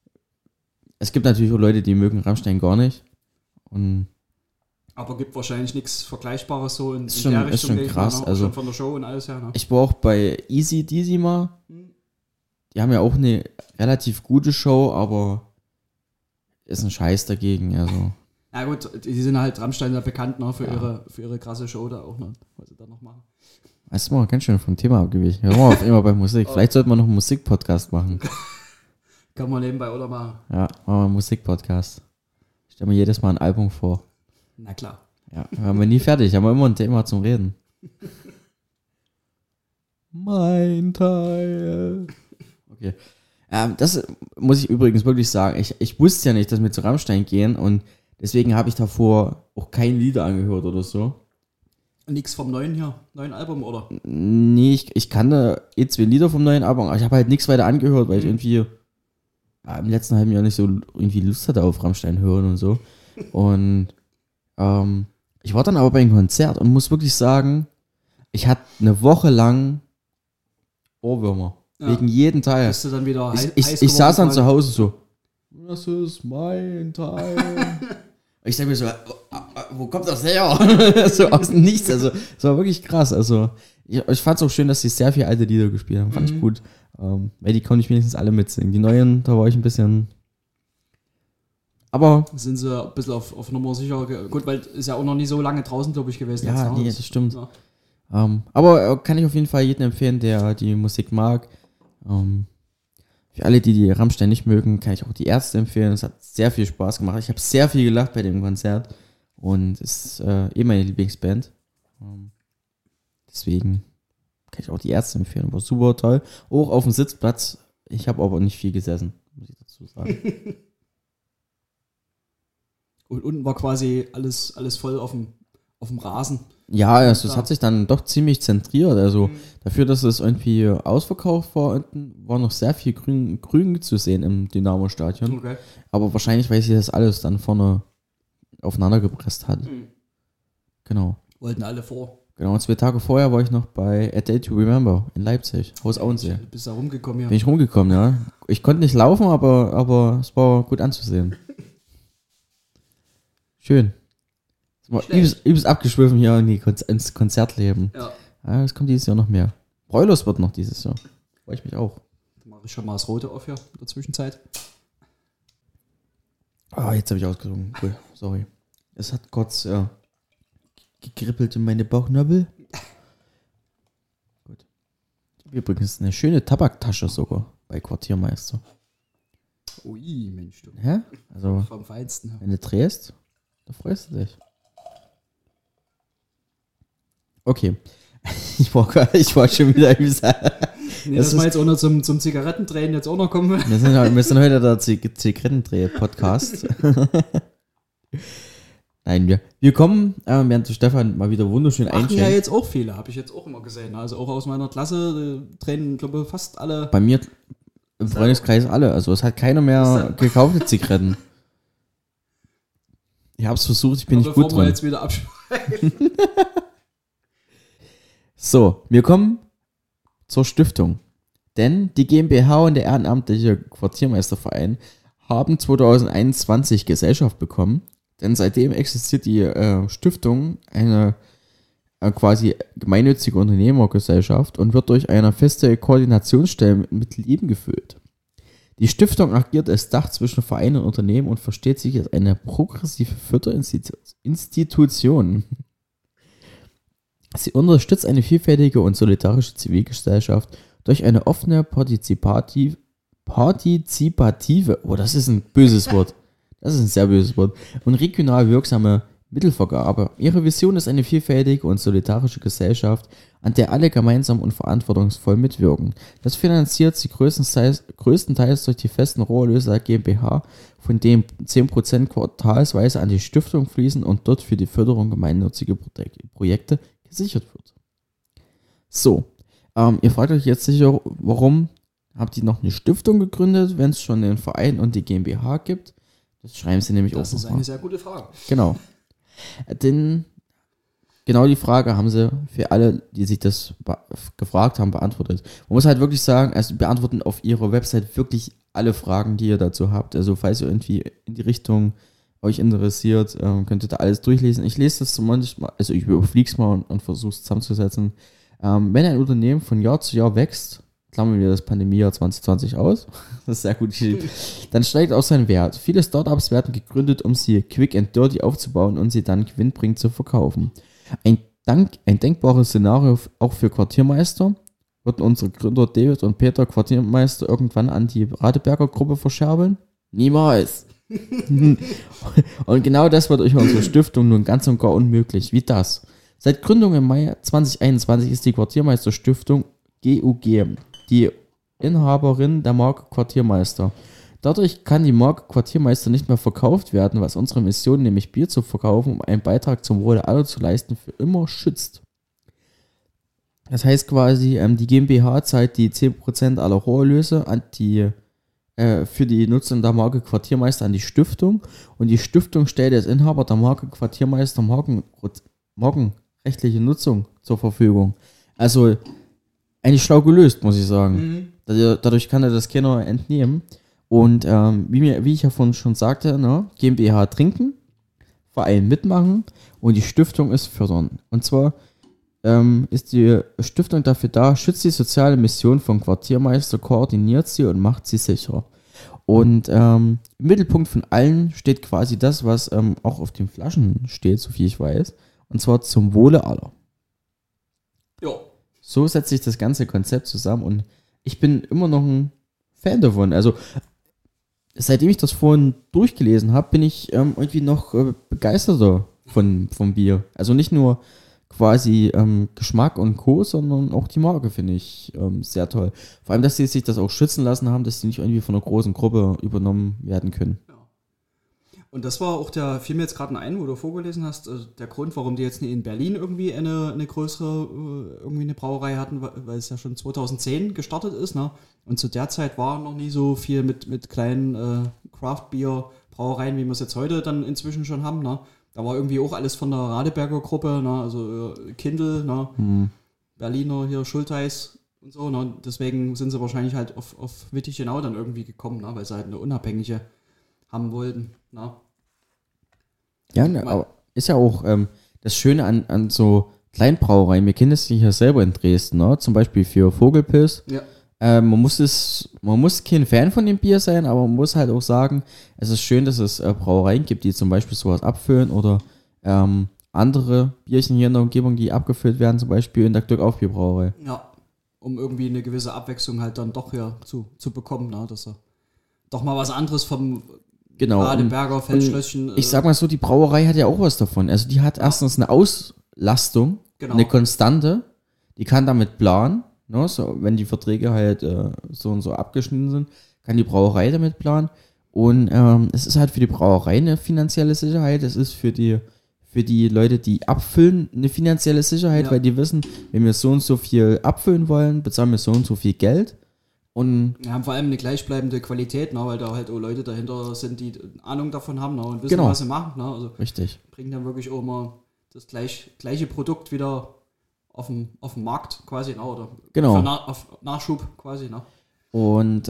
es gibt natürlich auch Leute, die mögen Rammstein gar nicht. Und aber gibt wahrscheinlich nichts Vergleichbares so in schon- der ist Richtung. schon denke ich krass, mal, ne? Auch also- schon von der Show und alles her. Ne? ich war auch bei Easy Deasy mal. die haben ja auch eine relativ gute Show, aber ist ein Scheiß dagegen. Also. Ja gut, die sind halt Rammstein ja bekannt, ne, für ihre krasse Show da auch, ne, was sie da noch machen. Weißt du mal, ganz schön vom Thema abgewichen. Wir waren auf immer bei Musik. Vielleicht sollten wir noch einen Musikpodcast machen. Kann man nebenbei oder mal. Ja, machen wir einen Musikpodcast. Stellen wir jedes Mal ein Album vor. Na klar. Ja, haben wir nie fertig, haben wir immer ein Thema zum Reden. Mein Teil. Okay. Das muss ich übrigens wirklich sagen. Ich wusste ja nicht, dass wir zu Rammstein gehen und deswegen habe ich davor auch kein Lieder angehört oder so. Nix vom neuen Album, oder? Nee, ich kannte 2 Lieder vom neuen Album, aber ich habe halt nichts weiter angehört, weil ich irgendwie im letzten halben Jahr nicht so irgendwie Lust hatte auf Rammstein hören und so. Und ich war dann aber bei einem Konzert und muss wirklich sagen, ich hatte eine Woche lang Ohrwürmer. Ja. Wegen jedem Teil. Bist du dann wieder ich saß dann zu Hause so, das ist mein Teil. Ich denke mir so, wo kommt das her? So aus dem Nichts. Also, es war wirklich krass. Also, ich fand es auch schön, dass sie sehr viele alte Lieder gespielt haben. Fand ich gut. Weil die konnte ich wenigstens alle mitsingen. Die neuen, da war ich ein bisschen. Aber. Sind sie ein bisschen auf Nummer sicher. Gut, weil ist ja auch noch nicht so lange draußen, glaube ich, gewesen. Ja, nee, das stimmt. Ja. Aber kann ich auf jeden Fall jedem empfehlen, der die Musik mag. Für alle, die Rammstein nicht mögen, kann ich auch die Ärzte empfehlen. Es hat sehr viel Spaß gemacht. Ich habe sehr viel gelacht bei dem Konzert. Und es ist meine Lieblingsband. Deswegen kann ich auch die Ärzte empfehlen. War super toll. Auch auf dem Sitzplatz. Ich habe aber nicht viel gesessen, muss ich dazu sagen. Und unten war quasi alles voll auf dem Rasen. Ja, also es hat sich dann doch ziemlich zentriert. Also dafür, dass es irgendwie ausverkauft war, unten war noch sehr viel Grün zu sehen im Dynamo-Stadion. Okay. Aber wahrscheinlich, weil sie das alles dann vorne aufeinander gepresst hat. Genau. Wollten alle vor. Genau, und 2 Tage vorher war ich noch bei A Day to Remember in Leipzig, Haus Auensee. Du bist da rumgekommen, ja. Bin ich rumgekommen, ja. Ich konnte nicht laufen, aber es war gut anzusehen. Schön. Übelst abgeschwiffen hier ins Konzertleben. Ja. Es kommt dieses Jahr noch mehr. Broilers wird noch dieses Jahr. Freue ich mich auch. Dann mache ich schon mal das Rote auf hier in der Zwischenzeit. Jetzt habe ich ausgezogen. Cool, sorry. Es hat kurz gegrippelt in meine Bauchnabel. Gut. Ich habe übrigens eine schöne Tabaktasche sogar bei Quartiermeister. Ui, Mensch, du. Ja? Also, vom Feinsten. Wenn du drehst, da freust du dich. Okay. Ich war schon wieder nee, dass wir jetzt auch noch zum Zigarettendrehen jetzt auch noch kommen. Wir sind heute der Zigarettendreh-Podcast. Nein, wir kommen, während Stefan mal wieder wunderschön einschenkt. Ja, jetzt auch viele, habe ich jetzt auch immer gesehen. Also auch aus meiner Klasse drehen, glaube ich, fast alle. Bei mir im Freundeskreis alle. Also es hat keiner mehr gekaufte Zigaretten. Ich habe es versucht, ich bin nicht gut drin. Jetzt wieder abschweifen. So, wir kommen zur Stiftung. Denn die GmbH und der ehrenamtliche Quartiermeisterverein haben 2021 Gesellschaft bekommen. Denn seitdem existiert die Stiftung, eine quasi gemeinnützige Unternehmergesellschaft, und wird durch eine feste Koordinationsstelle mit Leben gefüllt. Die Stiftung agiert als Dach zwischen Verein und Unternehmen und versteht sich als eine progressive Förderinstitution. Sie unterstützt eine vielfältige und solidarische Zivilgesellschaft durch eine offene, partizipative, das ist ein böses Wort, das ist ein sehr böses Wort, und regional wirksame Mittelvergabe. Ihre Vision ist eine vielfältige und solidarische Gesellschaft, an der alle gemeinsam und verantwortungsvoll mitwirken. Das finanziert sie größtenteils durch die festen Rohrerlöse der GmbH, von denen 10% quartalsweise an die Stiftung fließen und dort für die Förderung gemeinnütziger Projekte gesichert wird. So, ihr fragt euch jetzt sicher, warum habt ihr noch eine Stiftung gegründet, wenn es schon den Verein und die GmbH gibt? Das schreiben sie nämlich auch. Das ist eine sehr gute Frage. Genau. Denn genau die Frage haben sie für alle, die sich das gefragt haben, beantwortet. Man muss halt wirklich sagen, also beantworten auf ihrer Website wirklich alle Fragen, die ihr dazu habt. Also falls ihr irgendwie in die Richtung euch interessiert, könnt ihr da alles durchlesen. Ich lese das manchmal, ich überfliege es mal und versuche es zusammenzusetzen. Wenn ein Unternehmen von Jahr zu Jahr wächst, klammern wir das Pandemiejahr 2020 aus, das ist sehr gut geschrieben, dann steigt auch sein Wert. Viele Startups werden gegründet, um sie quick and dirty aufzubauen und sie dann gewinnbringend zu verkaufen. Ein denkbares Szenario auch für Quartiermeister. Würden unsere Gründer David und Peter Quartiermeister irgendwann an die Radeberger Gruppe verscherbeln? Niemals. Und genau das wird euch unsere Stiftung nun ganz und gar unmöglich. Wie das? Seit Gründung im Mai 2021 ist die Quartiermeister Stiftung GUG die Inhaberin der Marke Quartiermeister. Dadurch kann die Marke Quartiermeister nicht mehr verkauft werden, was unsere Mission, nämlich Bier zu verkaufen, um einen Beitrag zum Wohle aller zu leisten, für immer schützt. Das heißt quasi, die GmbH zahlt die 10% aller Roherlöse für die Nutzung der Marke Quartiermeister an die Stiftung und die Stiftung stellt als Inhaber der Marke Quartiermeister markenrechtliche Nutzung zur Verfügung. Also eigentlich schlau gelöst, muss ich sagen. Dadurch kann er das keiner entnehmen. Und wie ich ja vorhin schon sagte, ne, GmbH trinken, Verein mitmachen und die Stiftung ist fördern. Und zwar ist die Stiftung dafür da, schützt die soziale Mission von Quartiermeister, koordiniert sie und macht sie sicher. Und im Mittelpunkt von allen steht quasi das, was auch auf den Flaschen steht, so viel ich weiß. Und zwar zum Wohle aller. Ja. So setzt sich das ganze Konzept zusammen und ich bin immer noch ein Fan davon. Also seitdem ich das vorhin durchgelesen habe, bin ich irgendwie noch begeisterter vom Bier. Also nicht nur quasi Geschmack und Co., sondern auch die Marke finde ich sehr toll. Vor allem, dass sie sich das auch schützen lassen haben, dass sie nicht irgendwie von einer großen Gruppe übernommen werden können. Ja. Und das war auch fiel mir jetzt gerade ein, wo du vorgelesen hast, der Grund, warum die jetzt in Berlin irgendwie eine größere, irgendwie eine Brauerei hatten, weil es ja schon 2010 gestartet ist, ne? Und zu der Zeit war noch nie so viel mit kleinen Craft-Bier-Brauereien, wie wir es jetzt heute dann inzwischen schon haben, ne? Da war irgendwie auch alles von der Radeberger Gruppe, ne? Also Kindl, ne? Berliner hier, Schultheiß und so, ne? Deswegen sind sie wahrscheinlich halt auf Wittichenau dann irgendwie gekommen, ne? Weil sie halt eine unabhängige haben wollten. Ne? Ja, ne, aber ist ja auch das Schöne an so Kleinbrauereien. Wir kennen das hier selber in Dresden, ne? Zum Beispiel für Vogelpiss. Ja. Man muss kein Fan von dem Bier sein, aber man muss halt auch sagen, es ist schön, dass es Brauereien gibt, die zum Beispiel sowas abfüllen oder andere Bierchen hier in der Umgebung, die abgefüllt werden, zum Beispiel in der Glückauf-Bierbrauerei. Ja, um irgendwie eine gewisse Abwechslung halt dann doch hier zu bekommen, ne? Dass er doch mal was anderes vom Radeberger Feldschlösschen. Ich sag mal so, die Brauerei hat ja auch was davon. Also die hat erstens eine Auslastung, eine Konstante, die kann damit planen. Ne, so, wenn die Verträge halt so und so abgeschnitten sind, kann die Brauerei damit planen. Und es ist halt für die Brauerei eine finanzielle Sicherheit. Es ist für die Leute, die abfüllen, eine finanzielle Sicherheit, weil die wissen, wenn wir so und so viel abfüllen wollen, bezahlen wir so und so viel Geld. Und wir haben vor allem eine gleichbleibende Qualität, ne, weil da halt auch Leute dahinter sind, die Ahnung davon haben, ne, und wissen, was sie machen. Ne, also richtig. Bringen dann wirklich auch immer das gleiche Produkt wieder auf dem Markt quasi, ne, oder auf Nachschub quasi. Ne. Und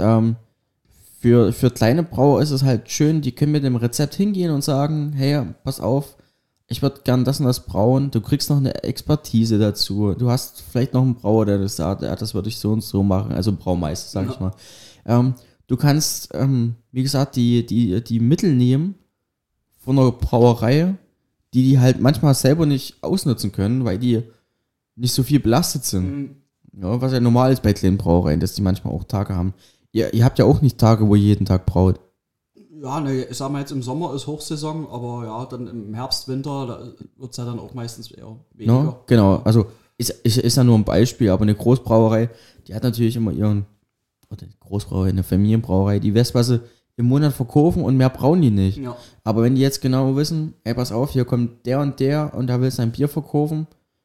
für kleine Brauer ist es halt schön, die können mit dem Rezept hingehen und sagen, hey, pass auf, ich würde gern das und das brauen, du kriegst noch eine Expertise dazu, du hast vielleicht noch einen Brauer, der das sagt, ja, das würde ich so und so machen, also Braumeister, sag ich mal. Du kannst, wie gesagt, die Mittel nehmen von einer Brauerei, die halt manchmal selber nicht ausnutzen können, weil die nicht so viel belastet sind. Ja, was ja normal ist bei kleinen Brauereien, dass die manchmal auch Tage haben. Ihr habt ja auch nicht Tage, wo ihr jeden Tag braut. Ja, ne, ich sag mal jetzt im Sommer ist Hochsaison, aber ja, dann im Herbst, Winter, da wird es ja dann auch meistens eher weniger. No, genau, also ist ja nur ein Beispiel, aber eine Großbrauerei, die hat natürlich immer eine Großbrauerei, eine Familienbrauerei, die weiß, was sie im Monat verkaufen und mehr brauen die nicht. Ja. Aber wenn die jetzt genau wissen, ey, pass auf, hier kommt der und da will sein Bier verkaufen,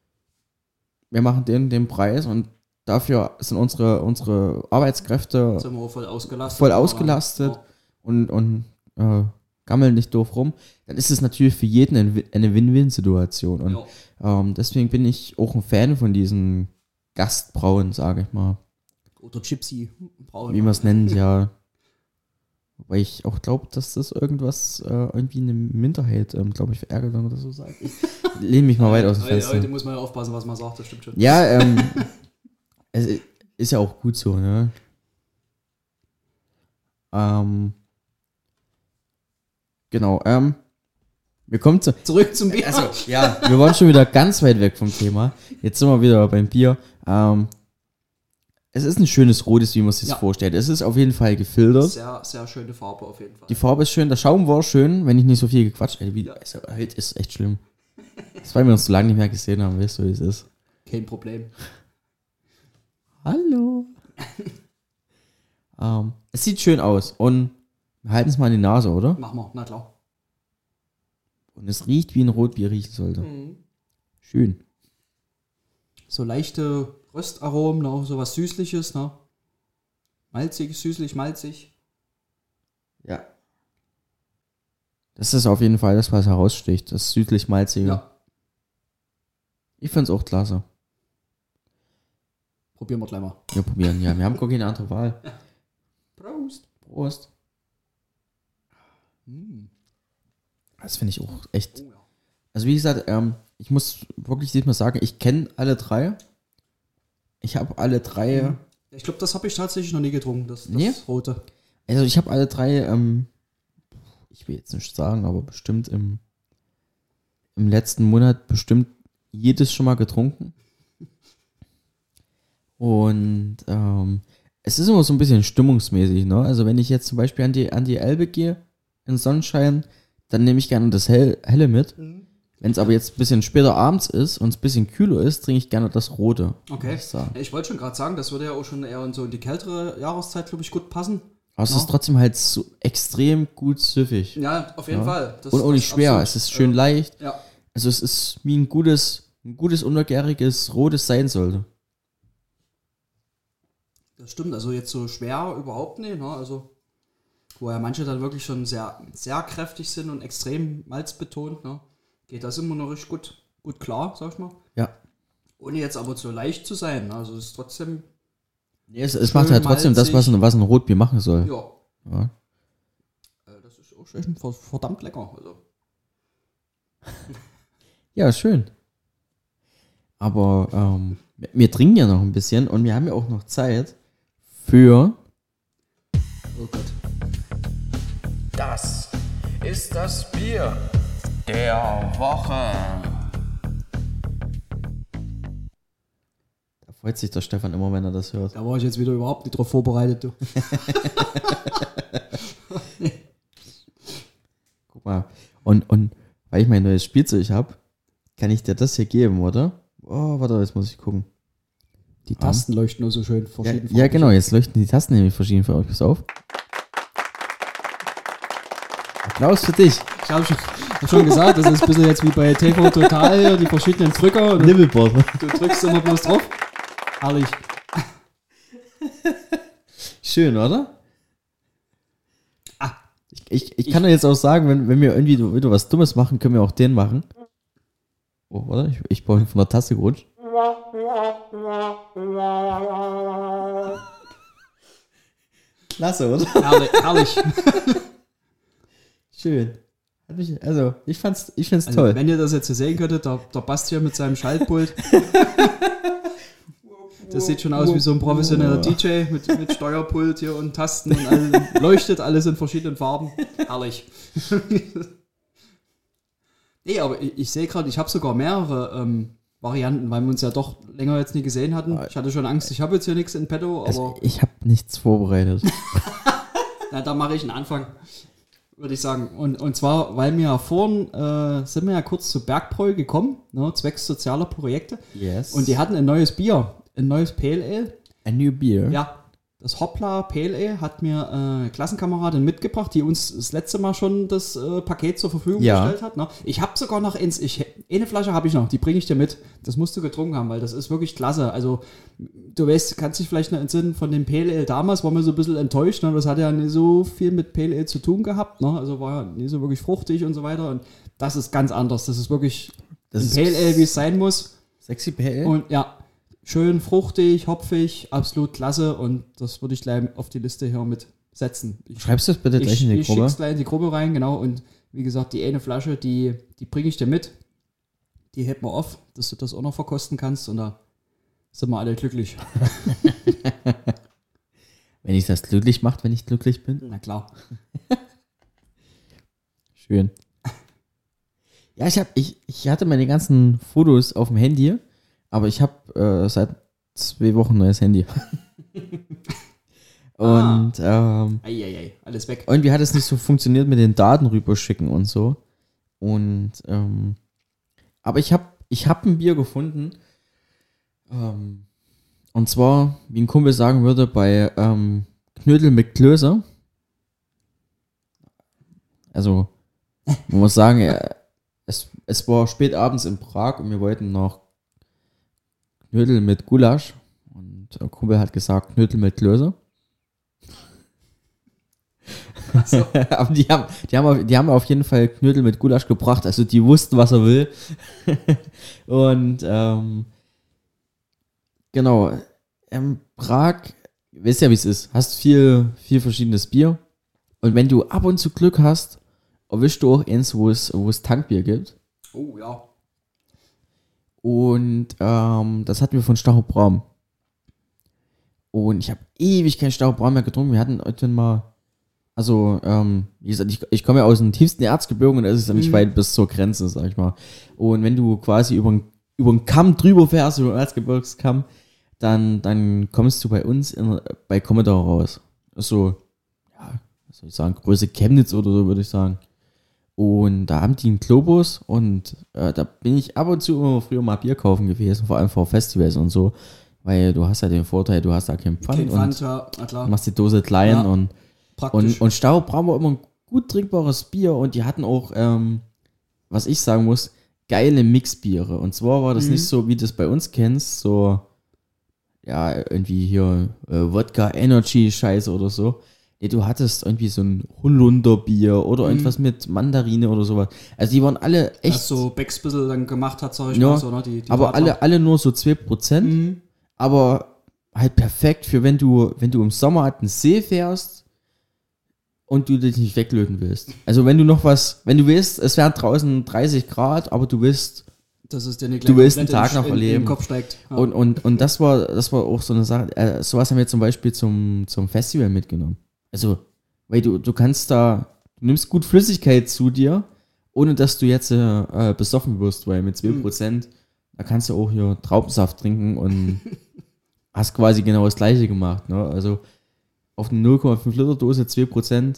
wir machen den Preis und dafür sind unsere Arbeitskräfte sind wir voll ausgelastet. Ja. Und gammeln nicht doof rum, dann ist es natürlich für jeden eine Win-Win-Situation. Und deswegen bin ich auch ein Fan von diesen Gastbrauen, sage ich mal. Oder Gypsy-Brauen. Wie man es nennt, ja. Wobei ich auch glaube, dass das irgendwie eine Minderheit, glaube ich, verärgert, wenn man das so sagt. Ich lehne mich mal weit aus dem Fenster. Heute muss man ja aufpassen, was man sagt, das stimmt schon. Ja, Ist ja auch gut so, ne? Genau, wir kommen Zurück zum Bier. Also, ja, wir waren schon wieder ganz weit weg vom Thema. Jetzt sind wir wieder beim Bier. Es ist ein schönes Rotes, wie man es sich vorstellt. Es ist auf jeden Fall gefiltert. Sehr, sehr schöne Farbe auf jeden Fall. Die Farbe ist schön, der Schaum war schön, wenn ich nicht so viel gequatscht hätte. Also, heute ist echt schlimm. Das ist, weil wir uns so lange nicht mehr gesehen haben, weißt du, wie es ist. Kein Problem. Hallo. Es sieht schön aus und wir halten es mal in die Nase, oder? Machen wir, na klar. Und es riecht, wie ein Rotbier riechen sollte. Schön. So leichte Röstaromen, noch so was Süßliches, ne? Malzig, süßlich, malzig. Ja. Das ist auf jeden Fall das, was heraussticht. Das süßlich-malzige. Ja. Ich find's auch klasse. Probieren wir gleich mal. Wir probieren, ja. Wir haben gar keine andere Wahl. Prost. Prost. Das finde ich auch echt. Oh, ja. Also wie gesagt, ich muss wirklich diesmal sagen, ich kenne alle drei. Ich habe alle drei. Ich glaube, das habe ich tatsächlich noch nie getrunken, das Nee? Rote. Also ich habe alle drei, ich will jetzt nicht sagen, aber bestimmt im letzten Monat bestimmt jedes schon mal getrunken. Und es ist immer so ein bisschen stimmungsmäßig, ne? Also wenn ich jetzt zum Beispiel an die Elbe gehe, in Sonnenschein, dann nehme ich gerne das Helle mit. Wenn es aber jetzt ein bisschen später abends ist und es ein bisschen kühler ist, trinke ich gerne das Rote. Okay. muss ich sagen. Ich wollte schon gerade sagen, das würde ja auch schon eher in die kältere Jahreszeit, glaube ich, gut passen. Aber es ist trotzdem halt so extrem gut süffig. Ja, auf jeden Fall. Das, Und auch nicht das schwer, absolut. es ist schön leicht. Ja. Also es ist wie ein gutes untergäriges Rotes sein sollte. Das stimmt, also jetzt so schwer überhaupt nicht, ne? Also, wo ja manche dann wirklich schon sehr, sehr kräftig sind und extrem malzbetont, ne? Geht das immer noch richtig gut klar, sag ich mal. Ja. Ohne jetzt aber zu leicht zu sein, ne? Also es ist trotzdem, Nee, es macht halt trotzdem das, was ein Rotbier machen soll. ja. Ja. Das ist auch echt verdammt lecker. Also. Ja, schön. Aber wir trinken ja noch ein bisschen und wir haben ja auch noch Zeit für... Oh Gott. Das ist das Bier der Woche. Da freut sich der Stefan immer, wenn er das hört. Da war ich jetzt wieder überhaupt nicht drauf vorbereitet, du. Guck mal. Und weil ich mein neues Spielzeug habe, kann ich dir das hier geben, oder? Oh, warte, jetzt muss ich gucken. Die Tasten leuchten nur so schön verschieden. Ja, genau, jetzt leuchten die Tasten nämlich verschieden für euch. Pass auf. Applaus für dich. Ich habe schon gesagt, das ist ein bisschen jetzt wie bei TV Total hier, die verschiedenen Drücker. Und Nibbelboard. du drückst immer bloß drauf. Herrlich. Schön, oder? Ich kann ja jetzt auch sagen, wenn wir irgendwie wieder was Dummes machen, können wir auch den machen. Oh, oder? Ich brauche von der Tasse gerutscht. Klasse, oder? Herrlich. Schön. Ich find's Also, toll. wenn ihr das jetzt so sehen könntet, der Basti mit seinem Schaltpult. Das sieht schon aus wie so ein professioneller DJ mit Steuerpult hier und Tasten und leuchtet alles in verschiedenen Farben. Herrlich. Nee, aber ich sehe gerade, ich habe sogar mehrere Varianten, weil wir uns ja doch länger jetzt nie gesehen hatten. Ich hatte schon Angst, ich habe jetzt hier nichts in petto, aber Also, ich habe nichts vorbereitet. na, da mache ich einen Anfang, würde ich sagen. Und zwar, weil wir ja vorhin sind wir ja kurz zu Bergbräu gekommen, ne, zwecks sozialer Projekte. Yes. Und die hatten ein neues Bier, ein neues Pale Ale. A new beer. Ja, das Hoppla Pale Ale hat mir eine Klassenkameradin mitgebracht, die uns das letzte Mal schon das Paket zur Verfügung gestellt hat. Ne? Ich habe sogar noch eine Flasche habe ich noch, die bringe ich dir mit. Das musst du getrunken haben, weil das ist wirklich klasse. Also du weißt, kannst dich vielleicht noch entsinnen von dem Pale Ale damals, waren wir so ein bisschen enttäuscht. Ne? Das hat ja nicht so viel mit Pale Ale zu tun gehabt. Ne? Also war ja nicht so wirklich fruchtig und so weiter. Und das ist ganz anders. Das ist wirklich ein Pale Ale, wie es sein muss. Sexy Pale Ale? Und ja, schön fruchtig, hopfig, absolut klasse und das würde ich gleich auf die Liste hier mit setzen. Schreibst du das bitte gleich in die Ich Gruppe? schick's gleich in die Gruppe rein, genau. Und wie gesagt, die eine Flasche, die bringe ich dir mit. Die hebt man auf, dass du das auch noch verkosten kannst. Und da Sind wir alle glücklich. Wenn ich das glücklich macht, wenn ich glücklich bin. Na klar. Schön. Ja, ich hatte meine ganzen Fotos auf dem Handy, aber ich habe seit 2 Wochen ein neues Handy. Und Eieiei, alles weg. irgendwie hat es nicht so funktioniert mit den Daten rüberschicken und so. Und aber ich hab ein Bier gefunden. Und zwar, wie ein Kumpel sagen würde, bei Knödel mit Klöße. Also, man muss sagen, es war spät abends in Prag und wir wollten noch Knödel mit Gulasch. Und der Kumpel hat gesagt, Knödel mit Klöße. So. Aber die haben auf jeden Fall Knödel mit Gulasch gebracht, also die wussten, was er will. Und genau, Prag, weißt ja, wie es ist, hast viel verschiedenes Bier und wenn du ab und zu Glück hast, erwischst du auch eins, wo es Tankbier gibt. Oh ja. Und das hatten wir von Stauchbraum. Und ich habe ewig kein Stauchbraum mehr getrunken. Wir hatten irgendwann mal, also, wie gesagt, ich komme ja aus dem tiefsten Erzgebirge und es ist ja nicht weit bis zur Grenze, sag ich mal. Und wenn du quasi über den Kamm drüber fährst, über den Erzgebirgskamm, dann kommst du bei uns bei Commodore raus. So, ja, was soll ich sagen, Größe Chemnitz oder so, würde ich sagen. Und da haben die einen Globus und da bin ich ab und zu immer früher mal Bier kaufen gewesen, vor allem vor Festivals und so, weil du hast ja den Vorteil, du hast da keinen Pfand und ja, na klar. machst die Dose klein Ja, und praktisch. Staubraum war immer ein gut trinkbares Bier und die hatten auch, was ich sagen muss, geile Mixbiere. Und zwar war das nicht so, wie du es bei uns kennst, so, ja, irgendwie hier Wodka Energy Scheiße oder so. Nee, du hattest irgendwie so ein Holunderbier oder irgendwas mit Mandarine oder sowas. Also die waren alle echt. Was so Becks bisschen dann gemacht hat, sag ich Ja, mal so, ne? Die aber Radler. alle nur so 2%. Aber halt perfekt für wenn du im Sommer an den See fährst und du dich nicht weglöten willst. Also wenn du willst, es wären draußen 30 Grad, aber du willst, dass es dir nicht du willst einen komplett Tag noch in erleben. den Kopf steigt. Ja. Und das war auch so eine Sache, sowas haben wir zum Beispiel zum Festival mitgenommen. Also, weil du kannst du nimmst gut Flüssigkeit zu dir, ohne dass du jetzt besoffen wirst, weil mit 2%, da kannst du auch hier Traubensaft trinken und hast quasi genau das Gleiche gemacht. Ne? Also auf eine 0,5 Liter Dose 2%.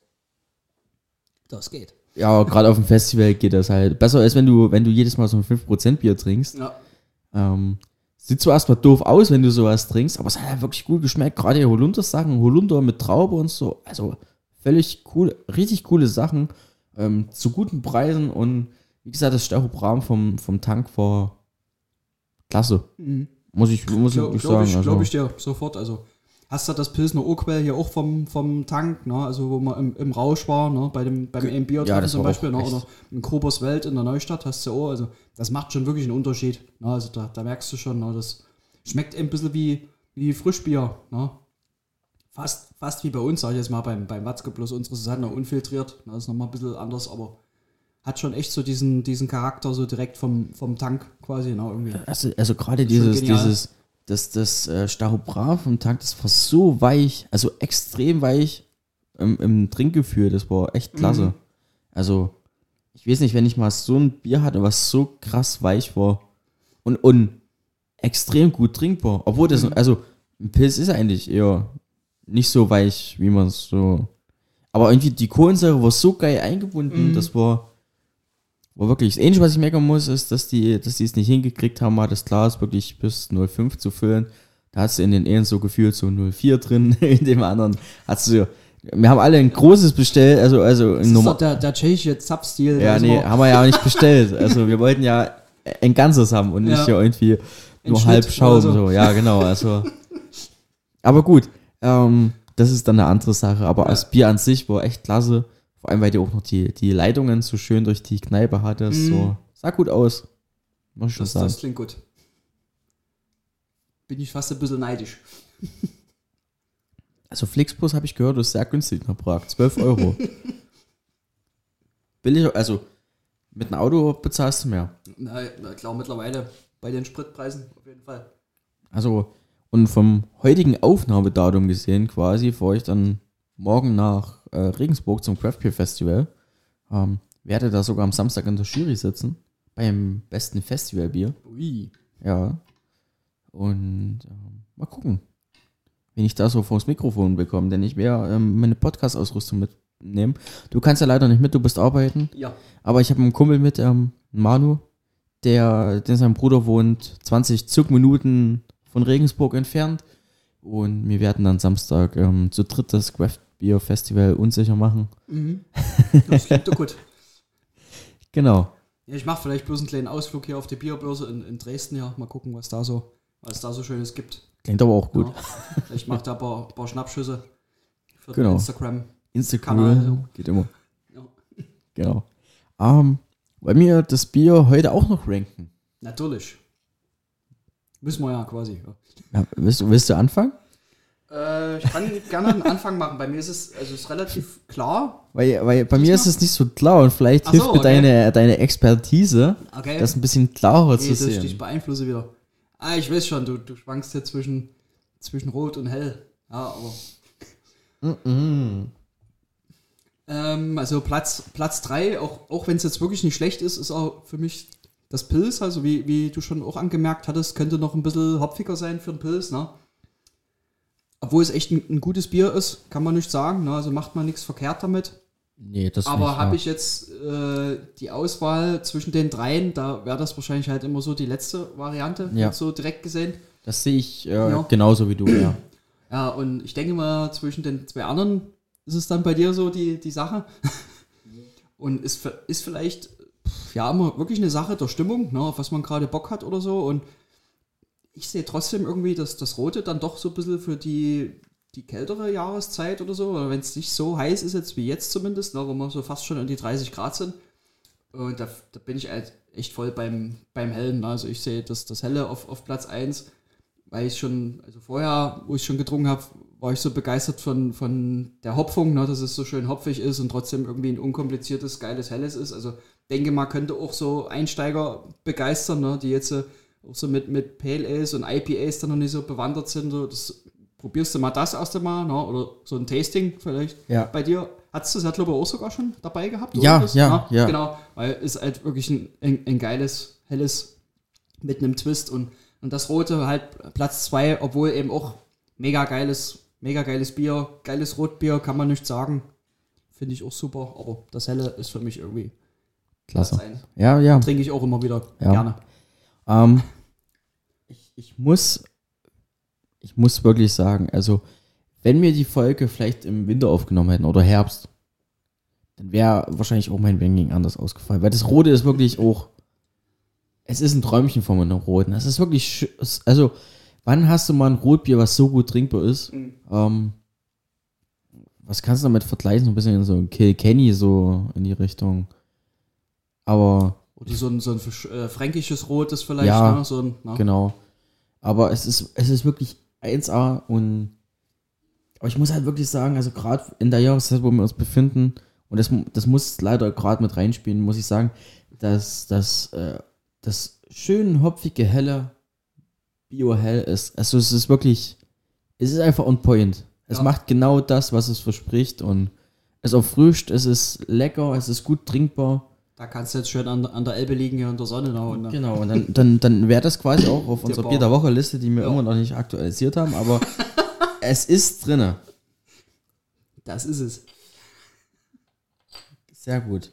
Das geht. Ja, gerade auf dem Festival geht das halt. Besser als wenn du jedes Mal so ein 5% Bier trinkst. Ja. Sieht zwar erstmal doof aus, wenn du sowas trinkst, aber es hat halt wirklich gut geschmeckt. Gerade die Holunder-Sachen, Holunder mit Traube und so. Also völlig cool, richtig coole Sachen. Zu guten Preisen und wie gesagt, das Stauchbraum vom Tank war klasse. Muss ich wirklich sagen. Glaube ich dir sofort. Also hast du das Pilsner Urquell hier auch vom Tank, ne? Also wo man im Rausch war, ne? beim Bier ja, das zum war Beispiel, auch ne? echt. Oder in Groberswald in der Neustadt hast du auch. Also das macht schon wirklich einen Unterschied. Ne? Also da merkst du schon, ne? Das schmeckt ein bisschen wie Frischbier. Ne? Fast wie bei uns, sag ich jetzt mal, beim Watzke, bloß unsere ist halt noch unfiltriert. Ne? Das ist nochmal ein bisschen anders, aber hat schon echt so diesen Charakter so direkt vom Tank quasi. Ne? Irgendwie. Also gerade Schon genial. das Stauchbraum vom Tank, das war so weich, also extrem weich im Trinkgefühl, das war echt klasse. Also, ich weiß nicht, wenn ich mal so ein Bier hatte, was so krass weich war und extrem gut trinkbar, obwohl das, also ein Pilz ist eigentlich eher nicht so weich, wie man es so, aber irgendwie die Kohlensäure war so geil eingebunden, das war wirklich, das Einzige, was ich meckern muss, ist, dass die es nicht hingekriegt haben, mal das Glas wirklich bis 0,5 zu füllen. Da hast du in den einen so gefühlt so 0,4 drin, in dem anderen hast du, wir haben alle ein großes bestellt, also Das ein ist doch der tschechische Zapfstil. ja, also nee, haben wir ja auch nicht bestellt. Also wir wollten ja ein Ganzes haben und nicht Ja. hier irgendwie nur Schnitt halb Schaum. oder so. So. Ja, genau. Also. Aber gut, das ist dann eine andere Sache. Aber das Bier an sich war echt klasse. Vor allem, weil du auch noch die Leitungen so schön durch die Kneipe hattest. So. Sah gut aus. Muss ich schon sagen. Das klingt gut. Bin ich fast ein bisschen neidisch. Also Flixbus habe ich gehört, ist sehr günstig nach Prag. 12 Euro. Billig, also mit einem Auto bezahlst du mehr. Na klar, mittlerweile bei den Spritpreisen auf jeden Fall. Also, und vom heutigen Aufnahmedatum gesehen quasi, fahre ich dann morgen nach Regensburg zum Craft Beer Festival. Werde da sogar am Samstag in der Jury sitzen, beim besten Festivalbier. Ui. Ja. Und mal gucken, wen ich da so vors Mikrofon bekomme, denn ich werde meine Podcast-Ausrüstung mitnehmen. Du kannst ja leider nicht mit, du bist arbeiten. Ja. Aber ich habe einen Kumpel mit, Manu, der sein Bruder wohnt 20 Zugminuten von Regensburg entfernt. Und wir werden dann Samstag zu dritt das Craft Beer Festival unsicher machen. Das klingt doch gut. Genau. Ja, ich mache vielleicht bloß einen kleinen Ausflug hier auf die Bierbörse in Dresden. Ja, mal gucken, was da so Schönes gibt. Klingt aber auch gut. Ja. Ich mache da ein paar Schnappschüsse für Genau. den Instagram. Instagram Kanal. geht immer. Ja. Genau. Wollen wir das Bier heute auch noch ranken? Natürlich. Müssen wir ja quasi. Ja, willst du anfangen? Ich kann gerne einen Anfang machen. Bei mir ist es relativ klar. Weil bei mir ist es nicht so klar und vielleicht Ach hilft so, mir okay. deine Expertise, Okay. das ein bisschen klarer Nee, zu dass ich sehen. dich beeinflusse wieder. Ich weiß schon, du schwankst hier zwischen Rot und Hell. Ja, aber. Also Platz 3, auch wenn es jetzt wirklich nicht schlecht ist auch für mich das Pils, also wie du schon auch angemerkt hattest, könnte noch ein bisschen hopfiger sein für ein Pils, ne? Obwohl es echt ein gutes Bier ist, kann man nicht sagen, ne? Also macht man nichts verkehrt damit. Nee, das Aber nicht, habe ja. ich jetzt die Auswahl zwischen den dreien, da wäre das wahrscheinlich halt immer so die letzte Variante, Ja. jetzt so direkt gesehen. Das sehe ich Ja. genauso wie du, ja. Ja, und ich denke mal, zwischen den zwei anderen ist es dann bei dir so die Sache. Und ist vielleicht ja immer wirklich eine Sache der Stimmung, ne, auf was man gerade Bock hat oder so. Und ich sehe trotzdem irgendwie, dass das Rote dann doch so ein bisschen für die kältere Jahreszeit oder so, oder wenn es nicht so heiß ist jetzt wie jetzt zumindest, ne, wo wir so fast schon an die 30 Grad sind, da bin ich halt echt voll beim Hellen. Ne? Also ich sehe das Helle auf Platz 1, weil ich schon, also vorher, wo ich schon getrunken habe, war ich so begeistert von der Hopfung, ne, dass es so schön hopfig ist und trotzdem irgendwie ein unkompliziertes, geiles Helles ist. Also denke mal, könnte auch so Einsteiger begeistern, ne, die jetzt auch so mit Pale Ales und IPAs dann noch nicht so bewandert sind. So, probierst du mal das erste Mal, ne, oder so ein Tasting vielleicht Ja. bei dir. Hattest du das ja, glaube ich, auch sogar schon dabei gehabt? Ja, oder was? ja. Genau, weil es halt wirklich ein geiles, helles mit einem Twist und das Rote halt Platz 2, obwohl eben auch mega geiles Bier, geiles Rotbier, kann man nicht sagen. Finde ich auch super, aber das Helle ist für mich irgendwie Klasse. Platz 1. Ja. Trinke ich auch immer wieder Ja. gerne. Ich muss wirklich sagen, also wenn wir die Folge vielleicht im Winter aufgenommen hätten oder Herbst, dann wäre wahrscheinlich auch mein Ranking anders ausgefallen, weil das Rote ist wirklich auch, es ist ein Träumchen von einem Roten. Es ist wirklich, also wann hast du mal ein Rotbier, was so gut trinkbar ist? Was kannst du damit vergleichen? So ein bisschen so Kilkenny so in die Richtung. Aber Oder so ein fränkisches Rotes vielleicht. Ja, ne? So ein, ne? genau. Aber es ist wirklich 1A aber ich muss halt wirklich sagen, also gerade in der Jahreszeit, wo wir uns befinden, und das muss leider gerade mit reinspielen, muss ich sagen, dass das schön hopfige, helle Bio-Hell ist. Also es ist wirklich, es ist einfach on point. Es Ja. macht genau das, was es verspricht und es erfrischt, es ist lecker, es ist gut trinkbar. Da kannst du jetzt schön an der Elbe liegen hier in der Sonne. Ne? Genau, und dann wäre das quasi auch auf unserer Bar. Bier der Woche-Liste, die wir Ja. immer noch nicht aktualisiert haben, aber es ist drinne. Das ist es. Sehr gut.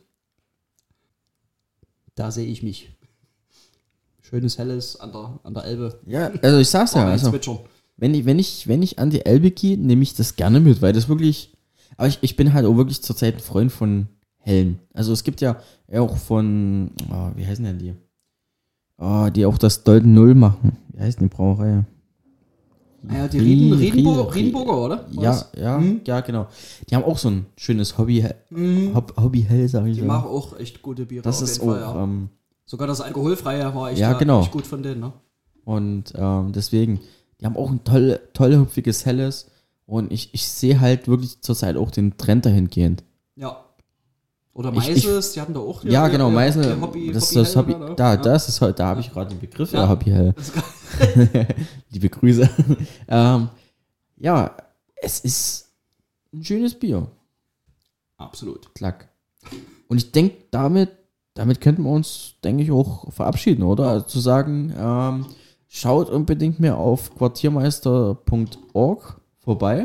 Da sehe ich mich. Schönes Helles an der Elbe. Ja, also ich sag's ja, also, Zwitschern. wenn ich an die Elbe gehe, nehme ich das gerne mit, weil das wirklich, aber ich bin halt auch wirklich zurzeit ein Freund von Hellen. Also es gibt ja auch von, wie heißen denn die? Die auch das Dolden Null machen. Wie heißt denn die Brauerei? Ja, die Riedenburger, Riedenburger, oder? Ja, genau. Die haben auch so ein schönes Hobby-Hell, sag ich Die mal. machen auch echt gute Biere. Das auf ist jeden auch, Fall, ja. Sogar das Alkoholfreie war echt, Ja, genau. echt gut von denen. Ne? und deswegen, die haben auch ein toll hüpfiges Helles und ich sehe halt wirklich zurzeit auch den Trend dahingehend. Ja. Oder Ich- Meißels, die hatten da auch Ja, genau, Meißel, Hobby, das ist das Hobby, ne? da habe ich gerade den Begriff, Ja. Hobby-Hell. Das ist geil. Liebe Grüße. Ja, es ist ein schönes Bier. Absolut. Klack. Und ich denke, damit könnten wir uns, denke ich, auch verabschieden, oder? Also zu sagen, schaut unbedingt mehr auf quartiermeister.org vorbei.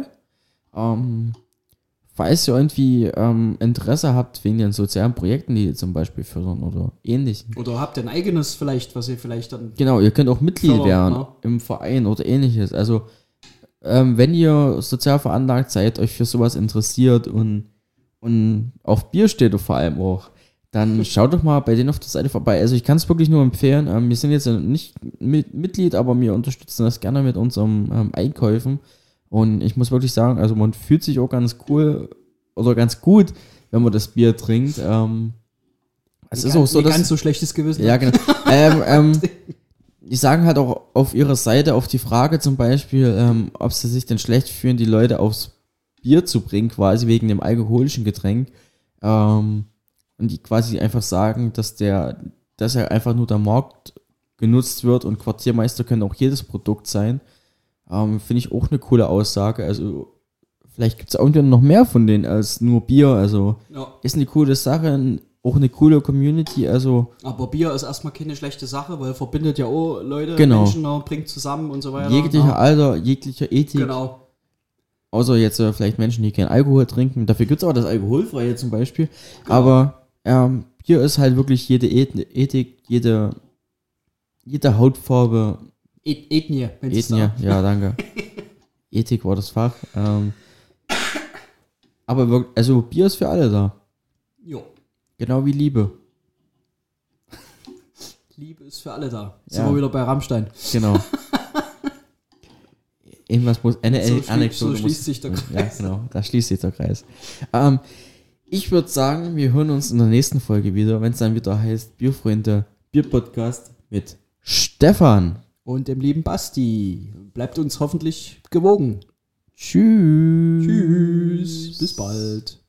Falls ihr irgendwie Interesse habt wegen den sozialen Projekten, die ihr zum Beispiel fördern oder ähnlichen. Oder habt ihr ein eigenes vielleicht, was ihr vielleicht dann... Genau, ihr könnt auch Mitglied Fördern, werden ne? im Verein oder ähnliches. Also, wenn ihr sozial veranlagt seid, euch für sowas interessiert und auf Bier steht vor allem auch, dann schaut doch mal bei denen auf der Seite vorbei. Also ich kann es wirklich nur empfehlen. Wir sind jetzt nicht Mitglied, aber wir unterstützen das gerne mit unseren Einkäufen. Und ich muss wirklich sagen, also man fühlt sich auch ganz cool oder ganz gut, wenn man das Bier trinkt. Es ist auch so, dass... ganz so schlechtes Gewissen. Ja, genau. Die sagen halt auch auf ihrer Seite auf die Frage zum Beispiel, ob sie sich denn schlecht fühlen, die Leute aufs Bier zu bringen, quasi wegen dem alkoholischen Getränk. Und die quasi einfach sagen, dass ja einfach nur der Markt genutzt wird und Quartiermeister können auch jedes Produkt sein. Finde ich auch eine coole Aussage. Also vielleicht gibt es auch noch mehr von denen als nur Bier. Also ist eine coole Sache, auch eine coole Community. Also aber Bier ist erstmal keine schlechte Sache, weil verbindet ja auch Leute, Genau. Menschen, bringt zusammen und so weiter. jeglicher Alter, jeglicher Ethik. Genau. Außer jetzt vielleicht Menschen, die keinen Alkohol trinken. Dafür gibt es auch das Alkoholfreie zum Beispiel. Genau. Aber Bier ist halt wirklich jede Ethik, jede Hautfarbe. Ethnie, wenn Sie Ethnie, sagen. ja, danke. Ethik war das Fach. Aber wirklich, also Bier ist für alle da. Jo. Genau wie Liebe. Liebe ist für alle da. Ja. Sind wir wieder bei Rammstein. Genau. Irgendwas muss, eine So Anekdote schließt muss, sich der Kreis. Ja, genau, da schließt sich der Kreis. Ich würde sagen, wir hören uns in der nächsten Folge wieder, wenn es dann wieder heißt Bierfreunde, Bierpodcast mit Stefan. Und dem lieben Basti. Bleibt uns hoffentlich gewogen. Tschüss. Tschüss. Bis bald.